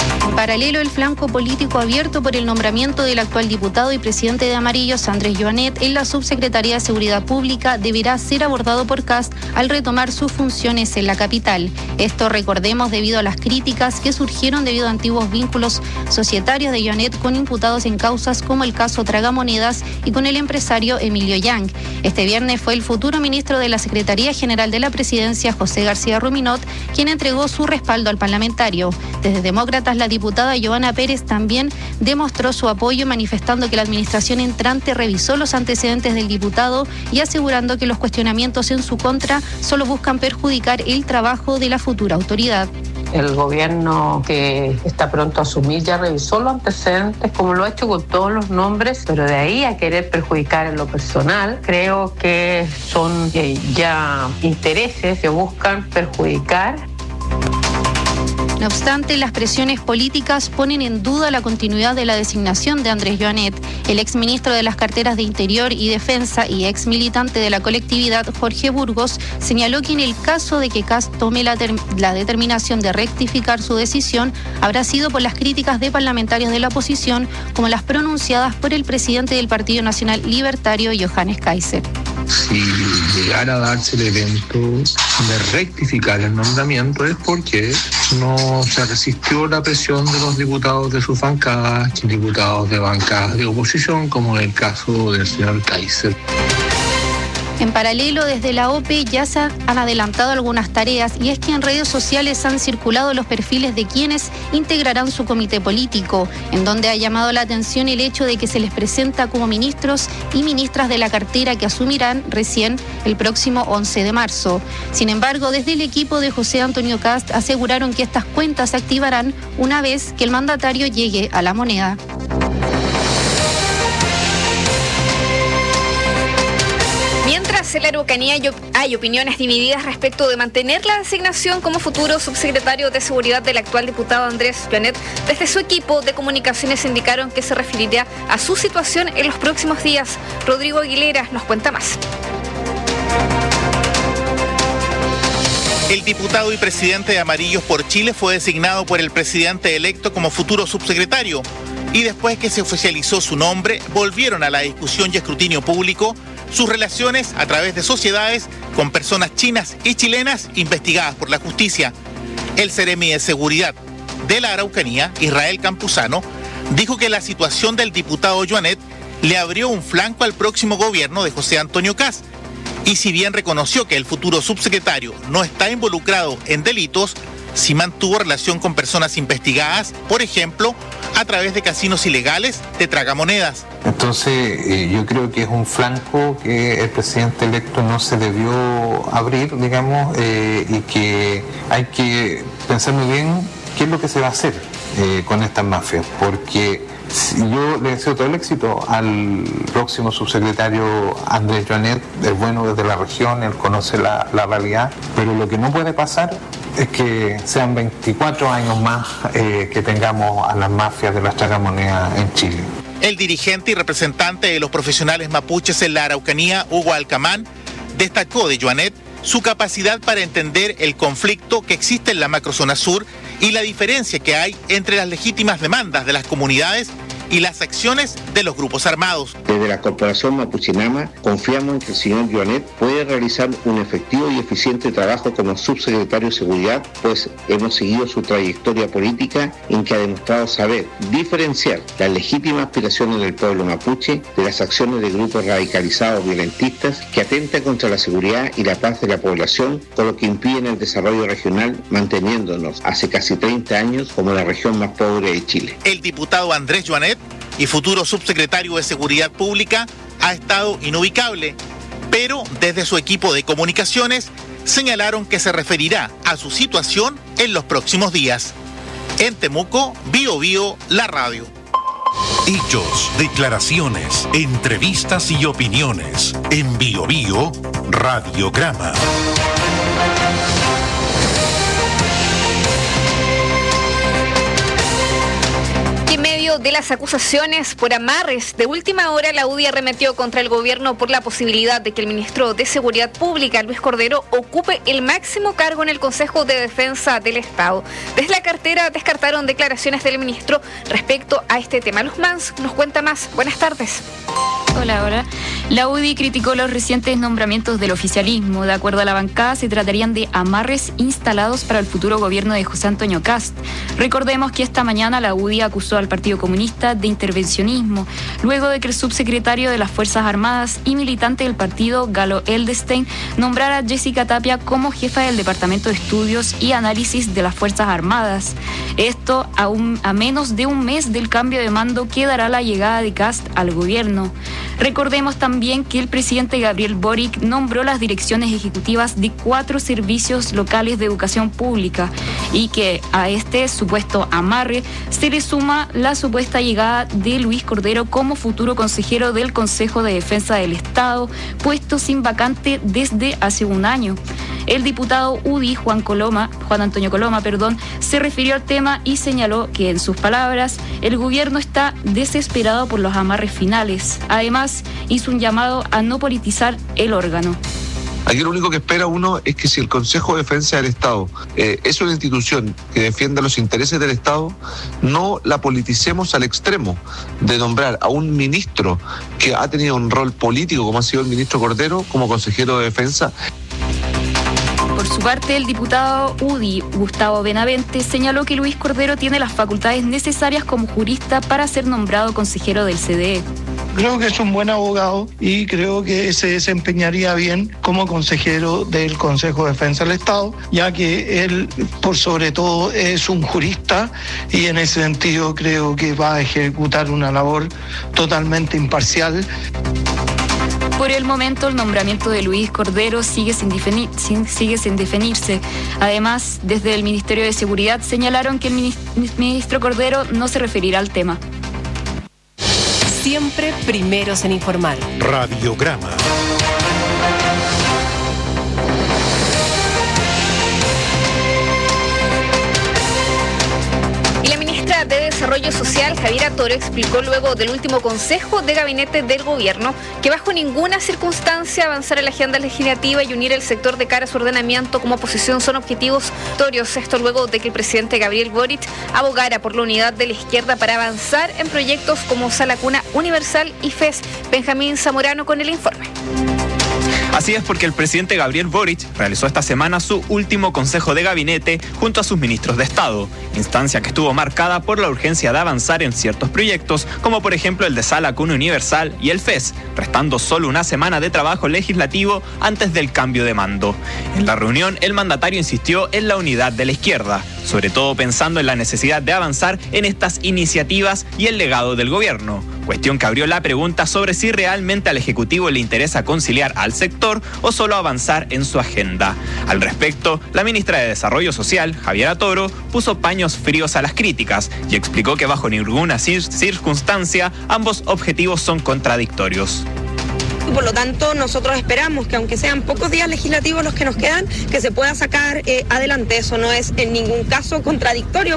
M: paralelo, el flanco político abierto por el nombramiento del actual diputado y presidente de Amarillos, Andrés Joanet, en la Subsecretaría de Seguridad Pública deberá ser abordado por Kast al retomar sus funciones en la capital. Esto, recordemos, debido a las críticas que surgieron debido a antiguos vínculos societarios de Joanet con imputados en causas como el caso Tragamonedas y con el empresario Emilio Yang. Este viernes fue el futuro ministro de la Secretaría General de la Presidencia, José García Ruminot, quien entregó su respaldo al parlamentario. Desde Demócratas, la diputada Joana Pérez también demostró su apoyo, manifestando que la administración entrante revisó los antecedentes del diputado y asegurando que los cuestionamientos en su contra solo buscan perjudicar el trabajo de la futura autoridad.
R: El gobierno que está pronto a asumir ya revisó los antecedentes, como lo ha hecho con todos los nombres, pero de ahí a querer perjudicar en lo personal, creo que son ya intereses que buscan perjudicar.
M: No obstante, las presiones políticas ponen en duda la continuidad de la designación de Andrés Joanet. El exministro de las carteras de Interior y Defensa y ex militante de la colectividad, Jorge Burgos, señaló que en el caso de que Kast tome la determinación de rectificar su decisión, habrá sido por las críticas de parlamentarios de la oposición, como las pronunciadas por el presidente del Partido Nacional Libertario, Johannes Kaiser.
A: Si llegara a darse el evento de rectificar el nombramiento es porque no se resistió la presión de los diputados de sus bancadas, diputados de bancadas de oposición, como en el caso del señor Kaiser.
M: En paralelo, desde la OPE ya se han adelantado algunas tareas, y es que en redes sociales han circulado los perfiles de quienes integrarán su comité político, en donde ha llamado la atención el hecho de que se les presenta como ministros y ministras de la cartera que asumirán recién el próximo 11 de marzo. Sin embargo, desde el equipo de José Antonio Kast aseguraron que estas cuentas se activarán una vez que el mandatario llegue a la moneda.
F: Mientras en la Araucanía hay opiniones divididas respecto de mantener la designación como futuro subsecretario de Seguridad del actual diputado Andrés Joanet, desde su equipo de comunicaciones indicaron que se referiría a su situación en los próximos días. Rodrigo Aguilera nos cuenta más.
G: El diputado y presidente de Amarillos por Chile fue designado por el presidente electo como futuro subsecretario, y después que se oficializó su nombre, volvieron a la discusión y escrutinio público sus relaciones a través de sociedades con personas chinas y chilenas investigadas por la justicia. El Seremi de Seguridad de la Araucanía, Israel Campuzano, dijo que la situación del diputado Joanet le abrió un flanco al próximo gobierno de José Antonio Kast, y si bien reconoció que el futuro subsecretario no está involucrado en delitos, sí mantuvo relación con personas investigadas, por ejemplo, a través de casinos ilegales de tragamonedas.
J: Entonces, yo creo que es un flanco que el presidente electo no se debió abrir, digamos, y que hay que pensar muy bien qué es lo que se va a hacer con estas mafias, porque yo le deseo todo el éxito al próximo subsecretario Andrés Joanet. Es bueno desde la región, él conoce la realidad, pero lo que no puede pasar es que sean 24 años más que tengamos a las mafias de las tragamonedas en Chile.
G: El dirigente y representante de los profesionales mapuches en la Araucanía, Hugo Alcamán, destacó de Joanet su capacidad para entender el conflicto que existe en la macrozona sur y la diferencia que hay entre las legítimas demandas de las comunidades y las acciones de los grupos armados.
N: Desde la Corporación Mapuchinama confiamos en que el señor Joanet puede realizar un efectivo y eficiente trabajo como subsecretario de Seguridad, pues hemos seguido su trayectoria política en que ha demostrado saber diferenciar las legítimas aspiraciones del pueblo mapuche de las acciones de grupos radicalizados violentistas que atentan contra la seguridad y la paz de la población, con lo que impiden el desarrollo regional, manteniéndonos hace casi 30 años como la región más pobre de Chile.
G: El diputado Andrés Joanet y futuro subsecretario de Seguridad Pública ha estado inubicable, pero desde su equipo de comunicaciones señalaron que se referirá a su situación en los próximos días. En Temuco, Bio Bio, la radio.
B: Hechos, declaraciones, entrevistas y opiniones. En Bio Bio, Radiograma.
F: medio de las acusaciones por amarres de última hora, la UDI arremetió contra el gobierno por la posibilidad de que el ministro de Seguridad Pública, Luis Cordero, ocupe el máximo cargo en el Consejo de Defensa del Estado. Desde la cartera descartaron declaraciones del ministro respecto a este tema. Luz Mans nos cuenta más. Buenas tardes.
C: Hola. La UDI criticó los recientes nombramientos del oficialismo. De acuerdo a la bancada, se tratarían de amarres instalados para el futuro gobierno de José Antonio Kast. Recordemos que esta mañana la UDI acusó al Partido Comunista de intervencionismo, luego de que el subsecretario de las Fuerzas Armadas y militante del partido, Galo Eldestein, nombrara a Jessica Tapia como jefa del Departamento de Estudios y Análisis de las Fuerzas Armadas. Esto a menos de un mes del cambio de mando que dará la llegada de Kast al gobierno. Recordemos también que el presidente Gabriel Boric nombró las direcciones ejecutivas de 4 servicios locales de educación pública y que a este supuesto amarre se le suma la supuesta llegada de Luis Cordero como futuro consejero del Consejo de Defensa del Estado, puesto sin vacante desde hace un año. El diputado UDI, Juan Antonio Coloma, se refirió al tema y señaló que, en sus palabras, el gobierno está desesperado por los amarres finales. Además, hizo un llamado a no politizar el órgano.
O: Aquí lo único que espera uno es que si el Consejo de Defensa del Estado es una institución que defienda los intereses del Estado, no la politicemos al extremo de nombrar a un ministro que ha tenido un rol político, como ha sido el ministro Cordero, como consejero de Defensa.
C: Por su parte, el diputado UDI, Gustavo Benavente, señaló que Luis Cordero tiene las facultades necesarias como jurista para ser nombrado consejero del CDE.
Q: Creo que es un buen abogado y creo que se desempeñaría bien como consejero del Consejo de Defensa del Estado, ya que él, por sobre todo, es un jurista y en ese sentido creo que va a ejecutar una labor totalmente imparcial.
C: Por el momento, el nombramiento de Luis Cordero sigue sin definirse. Además, desde el Ministerio de Seguridad señalaron que el ministro Cordero no se referirá al tema.
T: Siempre primeros en informar.
B: Radiograma.
F: De Desarrollo Social, Javiera Toro, explicó luego del último Consejo de Gabinete del Gobierno que bajo ninguna circunstancia avanzar en la agenda legislativa y unir el sector de cara a su ordenamiento como oposición son objetivos torios. Esto luego de que el presidente Gabriel Boric abogara por la unidad de la izquierda para avanzar en proyectos como Sala Cuna Universal y FES. Benjamín Zamorano con el informe.
X: Así es, porque el presidente Gabriel Boric realizó esta semana su último consejo de gabinete junto a sus ministros de Estado, instancia que estuvo marcada por la urgencia de avanzar en ciertos proyectos, como por ejemplo el de Sala Cuna Universal y el FES, restando solo una semana de trabajo legislativo antes del cambio de mando. En la reunión, el mandatario insistió en la unidad de la izquierda, sobre todo pensando en la necesidad de avanzar en estas iniciativas y el legado del gobierno, cuestión que abrió la pregunta sobre si realmente al Ejecutivo le interesa conciliar al sector o solo avanzar en su agenda. Al respecto, la ministra de Desarrollo Social, Javiera Toro, puso paños fríos a las críticas y explicó que bajo ninguna circunstancia ambos objetivos son contradictorios.
U: Por lo tanto, nosotros esperamos que aunque sean pocos días legislativos los que nos quedan, que se pueda sacar adelante. Eso no es en ningún caso contradictorio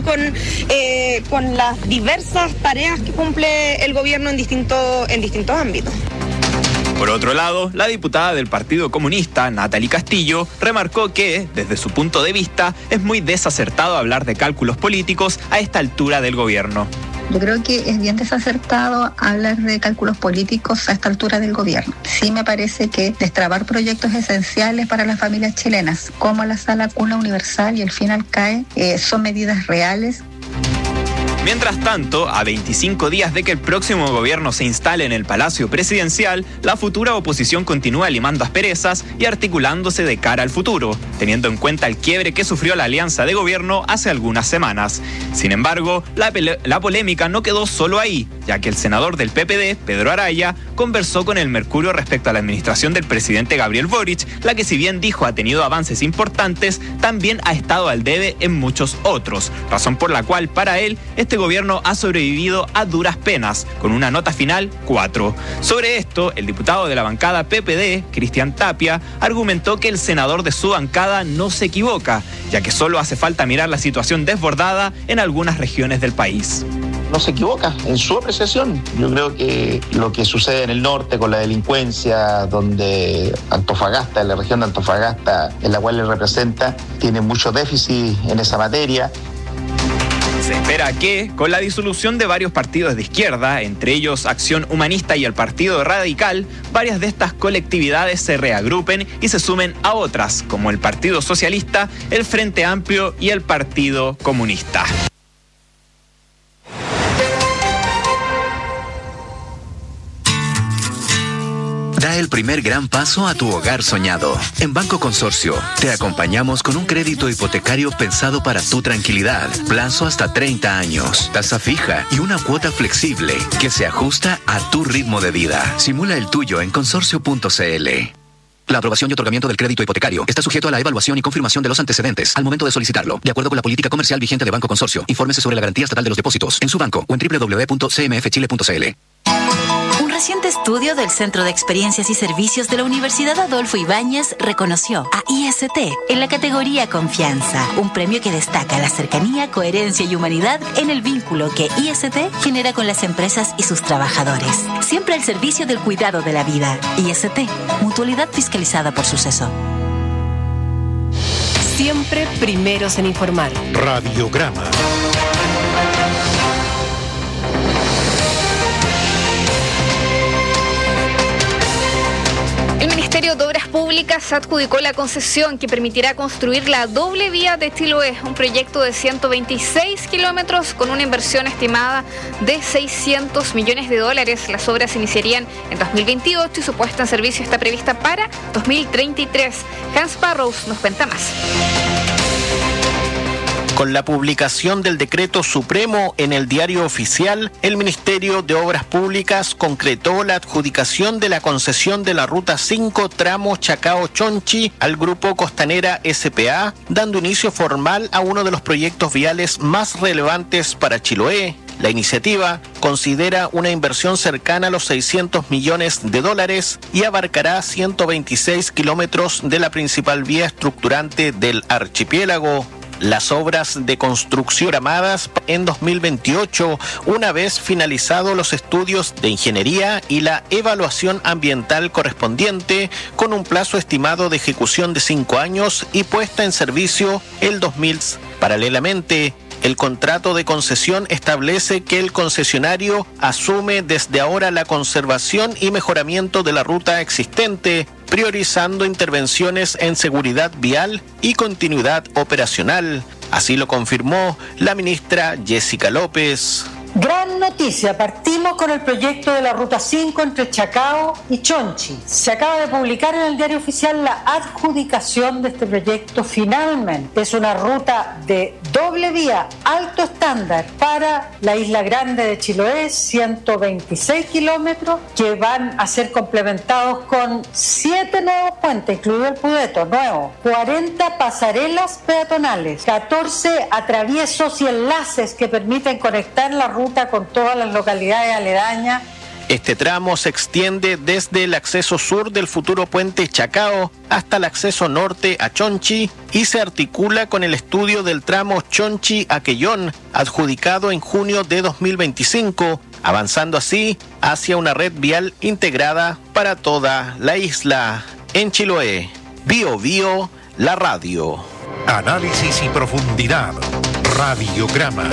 U: con las diversas tareas que cumple el gobierno en distintos ámbitos.
X: Por otro lado, la diputada del Partido Comunista, Natalie Castillo, remarcó que, desde su punto de vista, es muy desacertado hablar de cálculos políticos a esta altura del gobierno.
Z: Yo creo que es bien desacertado hablar de cálculos políticos a esta altura del gobierno. Sí me parece que destrabar proyectos esenciales para las familias chilenas, como la Sala Cuna Universal y el Final CAE, son medidas reales.
X: Mientras tanto, a 25 días de que el próximo gobierno se instale en el Palacio Presidencial, la futura oposición continúa limando asperezas y articulándose de cara al futuro, teniendo en cuenta el quiebre que sufrió la alianza de gobierno hace algunas semanas. Sin embargo, la polémica no quedó solo ahí, ya que el senador del PPD, Pedro Araya, conversó con el Mercurio respecto a la administración del presidente Gabriel Boric, la que si bien dijo ha tenido avances importantes, también ha estado al debe en muchos otros, razón por la cual para él este gobierno ha sobrevivido a duras penas, con una nota final 4. Sobre esto, el diputado de la bancada PPD, Cristian Tapia, argumentó que el senador de su bancada no se equivoca, ya que solo hace falta mirar la situación desbordada en algunas regiones del país.
K: no se equivoca en su apreciación. Yo creo que lo que sucede en el norte con la delincuencia, donde Antofagasta, la región de Antofagasta, en la cual él representa, tiene mucho déficit en esa materia.
D: Se espera que, con la disolución de varios partidos de izquierda, entre ellos Acción Humanista y el Partido Radical, varias de estas colectividades se reagrupen y se sumen a otras, como el Partido Socialista, el Frente Amplio y el Partido Comunista.
P: Da el primer gran paso a tu hogar soñado. En Banco Consorcio, te acompañamos con un crédito hipotecario pensado para tu tranquilidad. Plazo hasta 30 años, tasa fija y una cuota flexible que se ajusta a tu ritmo de vida. Simula el tuyo en consorcio.cl. La aprobación y otorgamiento del crédito hipotecario está sujeto a la evaluación y confirmación de los antecedentes al momento de solicitarlo, de acuerdo con la política comercial vigente de Banco Consorcio. Infórmese sobre la garantía estatal de los depósitos en su banco o en www.cmfchile.cl.
E: Un reciente estudio del Centro de Experiencias y Servicios de la Universidad Adolfo Ibáñez reconoció a IST en la categoría Confianza, un premio que destaca la cercanía, coherencia y humanidad en el vínculo que IST genera con las empresas y sus trabajadores. Siempre al servicio del cuidado de la vida. IST, mutualidad fiscalizada por Suceso.
T: Siempre primeros en informar.
B: Radiograma.
F: El Ministerio de Obras Públicas adjudicó la concesión que permitirá construir la doble vía de Chiloé, un proyecto de 126 kilómetros con una inversión estimada de $600 millones. Las obras iniciarían en 2028 y su puesta en servicio está prevista para 2033. Hans Barrows nos cuenta más.
H: Con la publicación del decreto supremo en el Diario Oficial, el Ministerio de Obras Públicas concretó la adjudicación de la concesión de la Ruta 5 tramo Chacao-Chonchi al Grupo Costanera S.p.A., dando inicio formal a uno de los proyectos viales más relevantes para Chiloé. La iniciativa considera una inversión cercana a los $600 millones y abarcará 126 kilómetros de la principal vía estructurante del archipiélago. Las obras de construcción programadas en 2028, una vez finalizados los estudios de ingeniería y la evaluación ambiental correspondiente, con un plazo estimado de ejecución de 5 años y puesta en servicio el 2000. Paralelamente, el contrato de concesión establece que el concesionario asume desde ahora la conservación y mejoramiento de la ruta existente, priorizando intervenciones en seguridad vial y continuidad operacional. Así lo confirmó la ministra Jessica López.
S: Gran noticia, partimos con el proyecto de la Ruta 5 entre Chacao y Chonchi. Se acaba de publicar en el Diario Oficial la adjudicación de este proyecto finalmente. Es una ruta de doble vía, alto estándar para la Isla Grande de Chiloé, 126 kilómetros, que van a ser complementados con 7 nuevos puentes, incluido el Pudeto, nuevo, 40 pasarelas peatonales, 14 atraviesos y enlaces que permiten conectar la ruta con todas las localidades aledañas.
H: Este tramo se extiende desde el acceso sur del futuro puente Chacao hasta el acceso norte a Chonchi y se articula con el estudio del tramo Chonchi-Aquellón, adjudicado en junio de 2025, avanzando así hacia una red vial integrada para toda la isla. En Chiloé, Bio Bio, la radio.
B: Análisis y profundidad. Radiograma.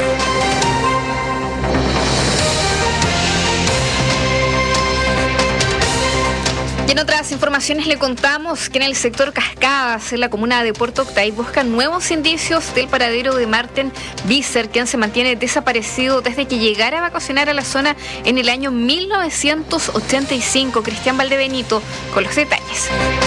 F: Y en otras informaciones le contamos que en el sector Cascadas, en la comuna de Puerto Octay, buscan nuevos indicios del paradero de Marten Visser, quien se mantiene desaparecido desde que llegara a vacacionar a la zona en el año 1985. Cristian Valdebenito con los detalles.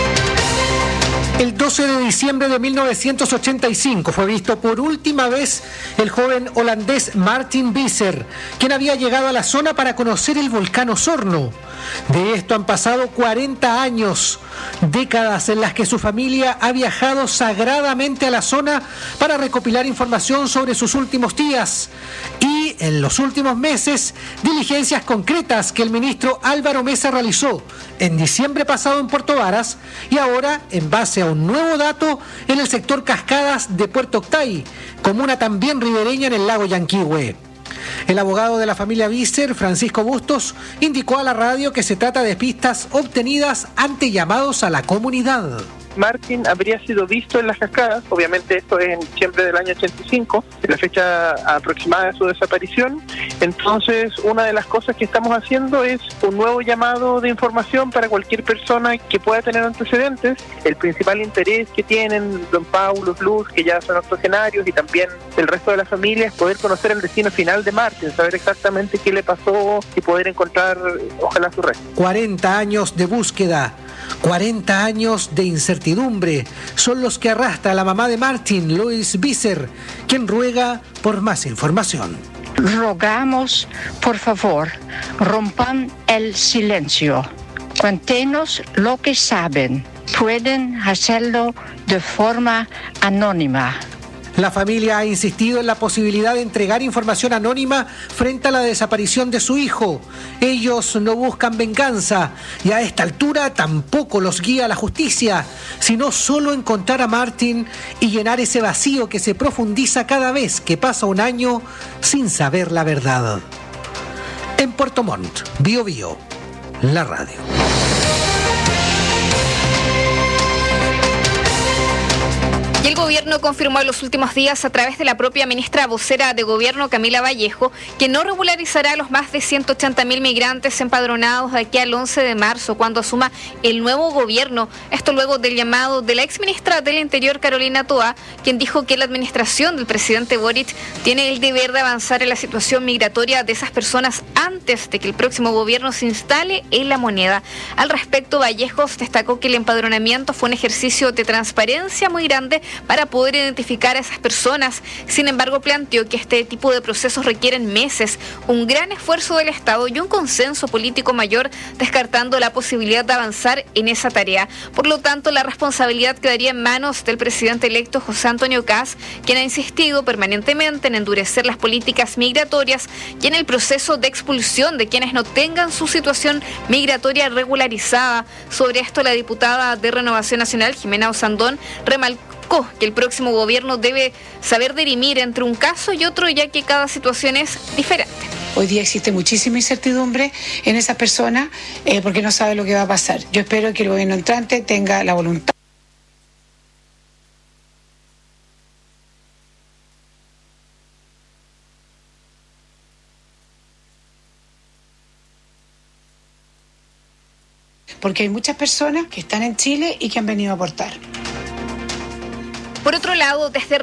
V: El 12 de diciembre de 1985 fue visto por última vez el joven holandés Martin Visser, quien había llegado a la zona para conocer el volcán Osorno. De esto han pasado 40 años, décadas en las que su familia ha viajado sagradamente a la zona para recopilar información sobre sus últimos días y, en los últimos meses, diligencias concretas que el ministro Álvaro Mesa realizó en diciembre pasado en Puerto Varas y ahora, en base a un nuevo dato, en el sector Cascadas de Puerto Octay, comuna también ribereña en el lago Yanquihue. El abogado de la familia Visser, Francisco Bustos, indicó a la radio que se trata de pistas obtenidas ante llamados a la comunidad.
A: Martín habría sido visto en las cascadas, obviamente esto es en diciembre del año 85, la fecha aproximada de su desaparición. Entonces, una de las cosas que estamos haciendo es un nuevo llamado de información para cualquier persona que pueda tener antecedentes. El principal interés que tienen don Paulo, Luz, que ya son octogenarios, y también el resto de la familia, es poder conocer el destino final de Martín, saber exactamente qué le pasó y poder encontrar, ojalá, su resto.
V: 40 años de búsqueda, 40 años de incertidumbre son los que arrastra la mamá de Martín, Lois Visser, quien ruega por más información.
I: Rogamos, por favor, rompan el silencio. Cuéntenos lo que saben. Pueden hacerlo de forma anónima.
V: La familia ha insistido en la posibilidad de entregar información anónima frente a la desaparición de su hijo. Ellos no buscan venganza y a esta altura tampoco los guía la justicia, sino solo encontrar a Martín y llenar ese vacío que se profundiza cada vez que pasa un año sin saber la verdad. En Puerto Montt, Bío Bío, la radio.
F: Y el gobierno confirmó en los últimos días, a través de la propia ministra vocera de gobierno, Camila Vallejo, que no regularizará a los más de 180.000 migrantes empadronados de aquí al 11 de marzo, cuando asuma el nuevo gobierno. Esto luego del llamado de la exministra del Interior, Carolina Toá, quien dijo que la administración del presidente Boric tiene el deber de avanzar en la situación migratoria de esas personas antes de que el próximo gobierno se instale en la moneda. Al respecto, Vallejos destacó que el empadronamiento fue un ejercicio de transparencia muy grande para poder identificar a esas personas. Sin embargo, planteó que este tipo de procesos requieren meses, un gran esfuerzo del Estado y un consenso político mayor, descartando la posibilidad de avanzar en esa tarea. Por lo tanto, la responsabilidad quedaría en manos del presidente electo José Antonio Kast, quien ha insistido permanentemente en endurecer las políticas migratorias y en el proceso de expulsión de quienes no tengan su situación migratoria regularizada. Sobre esto, la diputada de Renovación Nacional, Jimena Osandón, remarcó que el próximo gobierno debe saber dirimir entre un caso y otro, ya que cada situación es diferente.
L: Hoy día existe muchísima incertidumbre en esas personas porque no sabe lo que va a pasar. Yo espero que el gobierno entrante tenga la voluntad. Porque hay muchas personas que están en Chile y que han venido a aportar.
F: Por otro lado, desde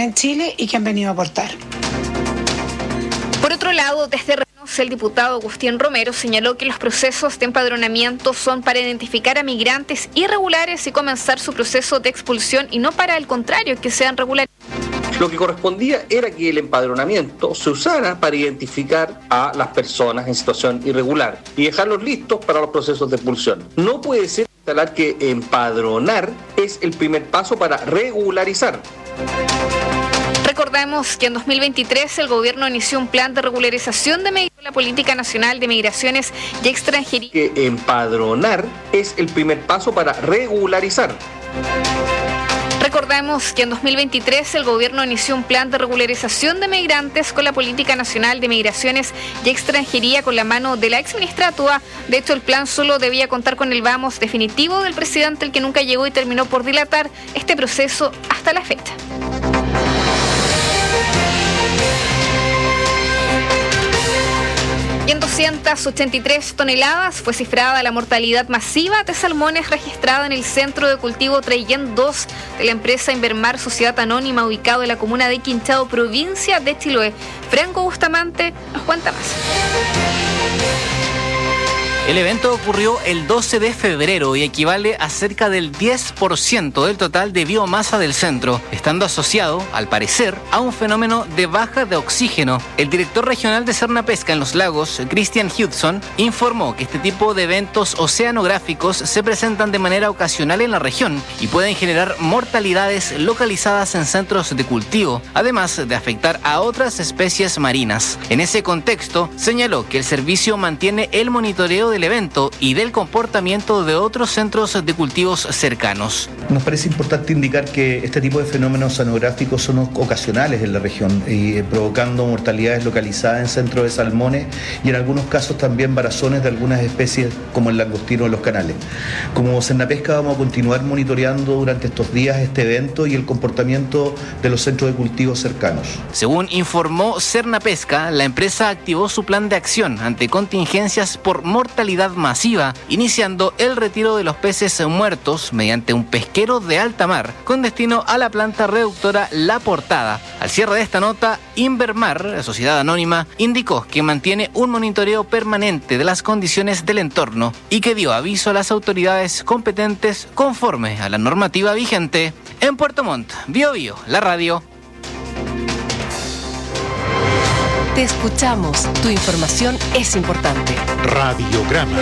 F: Renos, el diputado Agustín Romero señaló que los procesos de empadronamiento son para identificar a migrantes irregulares y comenzar su proceso de expulsión, y no para el contrario, que sean regulares.
R: Lo que correspondía era que el empadronamiento se usara para identificar a las personas en situación irregular y dejarlos listos para los procesos de expulsión. No puede ser instalar que empadronar es el primer paso para regularizar.
F: Recordemos que en 2023 el gobierno inició un plan de regularización de la Política Nacional de Migraciones y Extranjería.
R: Que empadronar es el primer paso para regularizar.
F: Recordemos que en 2023 el gobierno inició un plan de regularización de migrantes con la Política Nacional de Migraciones y Extranjería con la mano de la exministra Toá. De hecho, el plan solo debía contar con el vamos definitivo del presidente, el que nunca llegó y terminó por dilatar este proceso hasta la fecha. Y en 283 toneladas fue cifrada la mortalidad masiva de salmones registrada en el centro de cultivo Treyén 2 de la empresa Invermar Sociedad Anónima, ubicado en la comuna de Quinchao, provincia de Chiloé. Franco Bustamante nos cuenta más.
W: El evento ocurrió el 12 de febrero y equivale a cerca del 10% del total de biomasa del centro, estando asociado, al parecer, a un fenómeno de baja de oxígeno. El director regional de Cernapesca en los Lagos, Christian Hudson, informó que este tipo de eventos oceanográficos se presentan de manera ocasional en la región y pueden generar mortalidades localizadas en centros de cultivo, además de afectar a otras especies marinas. En ese contexto, señaló que el servicio mantiene el monitoreo de del evento y del comportamiento de otros centros de cultivos cercanos.
G: Nos parece importante indicar que este tipo de fenómenos oceanográficos son ocasionales en la región y provocando mortalidades localizadas en centros de salmones y en algunos casos también varazones de algunas especies como el langostino en los canales. Como Cernapesca vamos a continuar monitoreando durante estos días este evento y el comportamiento de los centros de cultivos cercanos.
W: Según informó Cernapesca, la empresa activó su plan de acción ante contingencias por mortalidad masiva, iniciando el retiro de los peces muertos mediante un pesquero de alta mar con destino a la planta reductora La Portada. Al cierre de esta nota, Invermar, sociedad anónima, indicó que mantiene un monitoreo permanente de las condiciones del entorno y que dio aviso a las autoridades competentes conforme a la normativa vigente. En Puerto Montt, Bio Bio, la radio.
T: Te escuchamos, tu información es importante.
B: Radiograma.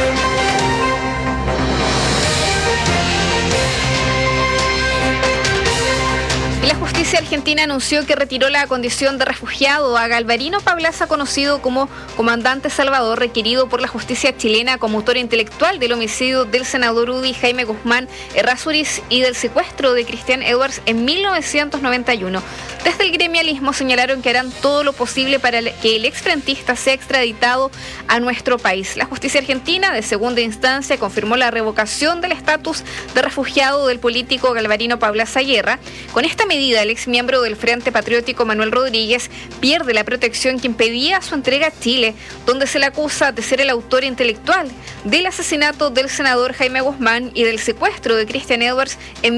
F: La justicia argentina anunció que retiró la condición de refugiado a Galvarino Pablaza, conocido como comandante Salvador, requerido por la justicia chilena como autor intelectual del homicidio del senador UDI Jaime Guzmán Errázuriz y del secuestro de Cristian Edwards en 1991. Desde el gremialismo señalaron que harán todo lo posible para que el exfrentista sea extraditado a nuestro país. La justicia argentina de segunda instancia confirmó la revocación del estatus de refugiado del político Galvarino Pablaza Guerra. Con esta medida, el exmiembro del Frente Patriótico Manuel Rodríguez pierde la protección que impedía su entrega a Chile, donde se le acusa de ser el autor intelectual del asesinato del senador Jaime Guzmán y del secuestro de Cristian Edwards en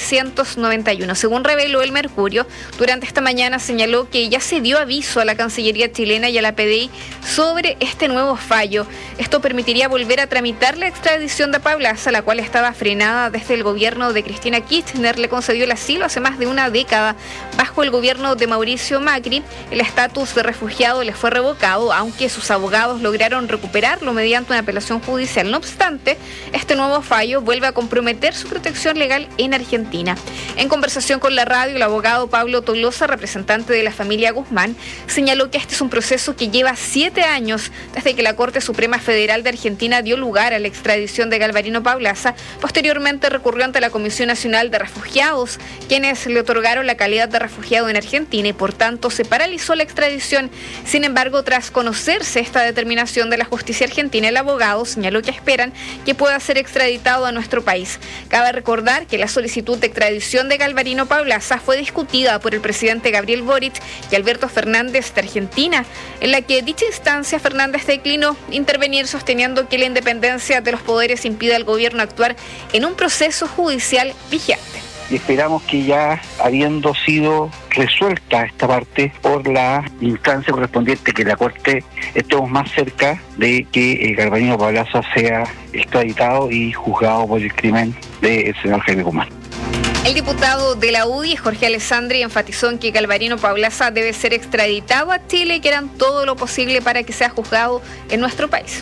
F: 1991. Según reveló el Mercurio, durante esta mañana señaló que ya se dio aviso a la Cancillería chilena y a la PDI sobre este nuevo fallo. Esto permitiría volver a tramitar la extradición de Pablaza, la cual estaba frenada desde el gobierno de Cristina Kirchner. Le concedió el asilo hace más de una década. Bajo el gobierno de Mauricio Macri, el estatus de refugiado le fue revocado, aunque sus abogados lograron recuperarlo mediante una apelación judicial. No obstante, este nuevo fallo vuelve a comprometer su protección legal en Argentina. En conversación con la radio, el abogado Pablo Tolosa, representante de la familia Guzmán, señaló que este es un proceso que lleva 7 años desde que la Corte Suprema Federal de Argentina dio lugar a la extradición de Galvarino Pablaza. Posteriormente recurrió ante la Comisión Nacional de Refugiados, quienes le otorgaron la calidad de refugiado en Argentina y por tanto se paralizó la extradición. Sin embargo, tras conocerse esta determinación de la justicia argentina, el abogado señaló que esperan que pueda ser extraditado a nuestro país. Cabe recordar que la solicitud de extradición de Galvarino Pablaza fue discutida por el presidente Gabriel Boric y Alberto Fernández de Argentina, en la que dicha instancia Fernández declinó intervenir, sosteniendo que la independencia de los poderes impide al gobierno actuar en un proceso judicial vigente.
J: Y esperamos que ya habiendo sido resuelta esta parte por la instancia correspondiente, que la Corte estemos más cerca de que Galvarino Pablaza sea extraditado y juzgado por el crimen del senador Jaime Guzmán.
F: El diputado de la UDI, Jorge Alessandri, enfatizó en que Galvarino Pablaza debe ser extraditado a Chile y que harán todo lo posible para que sea juzgado en nuestro país.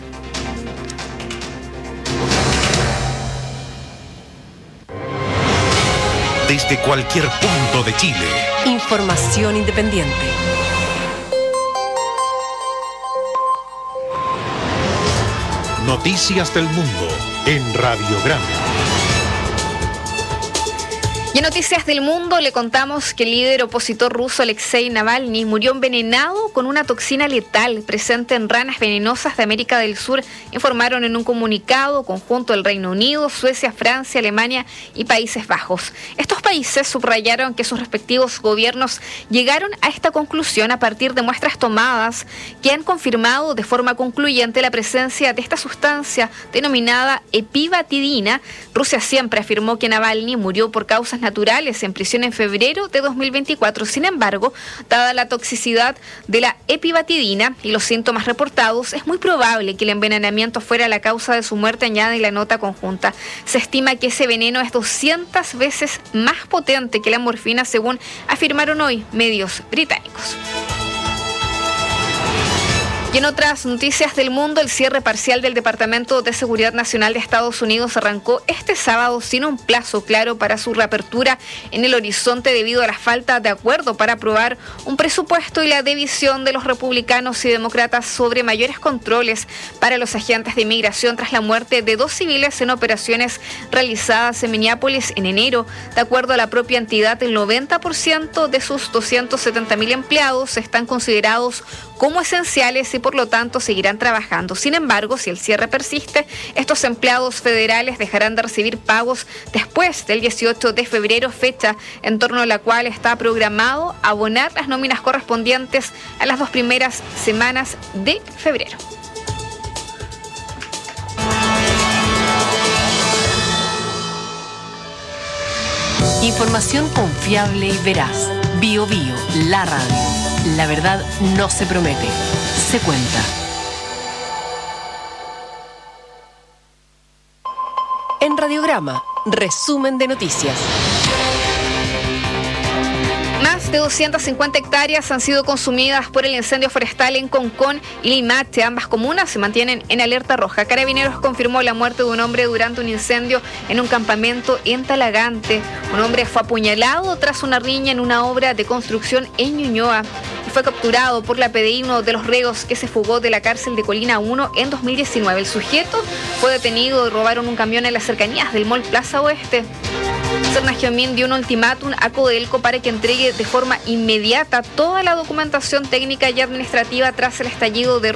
B: Desde cualquier punto de Chile.
T: Información independiente.
B: Noticias del mundo en Radiograma.
F: Y en Noticias del Mundo le contamos que el líder opositor ruso Alexei Navalny murió envenenado con una toxina letal presente en ranas venenosas de América del Sur, informaron en un comunicado conjunto el Reino Unido, Suecia, Francia, Alemania y Países Bajos. Estos países subrayaron que sus respectivos gobiernos llegaron a esta conclusión a partir de muestras tomadas que han confirmado de forma concluyente la presencia de esta sustancia denominada epibatidina. Rusia siempre afirmó que Navalny murió por causas naturales en prisión en febrero de 2024. Sin embargo, dada la toxicidad de la epibatidina y los síntomas reportados, es muy probable que el envenenamiento fuera la causa de su muerte, añade la nota conjunta. Se estima que ese veneno es 200 veces más potente que la morfina, según afirmaron hoy medios británicos. Y en otras noticias del mundo, el cierre parcial del Departamento de Seguridad Nacional de Estados Unidos arrancó este sábado sin un plazo claro para su reapertura en el horizonte debido a la falta de acuerdo para aprobar un presupuesto y la división de los republicanos y demócratas sobre mayores controles para los agentes de inmigración tras la muerte de 2 civiles en operaciones realizadas en Minneapolis en enero. De acuerdo a la propia entidad, el 90% de sus 270.000 empleados están considerados como esenciales y por lo tanto seguirán trabajando. Sin embargo, si el cierre persiste, estos empleados federales dejarán de recibir pagos después del 18 de febrero, fecha en torno a la cual está programado abonar las nóminas correspondientes a las 2 primeras semanas de febrero.
T: Información confiable y veraz. Bio Bio, la radio. La verdad no se promete, se cuenta. En Radiograma, resumen de noticias.
F: Más de 250 hectáreas han sido consumidas por el incendio forestal en Concón y Limache. Ambas comunas se mantienen en alerta roja. Carabineros confirmó la muerte de un hombre durante un incendio en un campamento en Talagante. Un hombre fue apuñalado tras una riña en una obra de construcción en Ñuñoa y fue capturado por la PDI, uno de los reos que se fugó de la cárcel de Colina 1 en 2019. El sujeto fue detenido y robaron un camión en las cercanías del Mall Plaza Oeste. Serna Giomín dio un ultimátum a Codelco para que entregue de forma inmediata toda la documentación técnica y administrativa tras el estallido de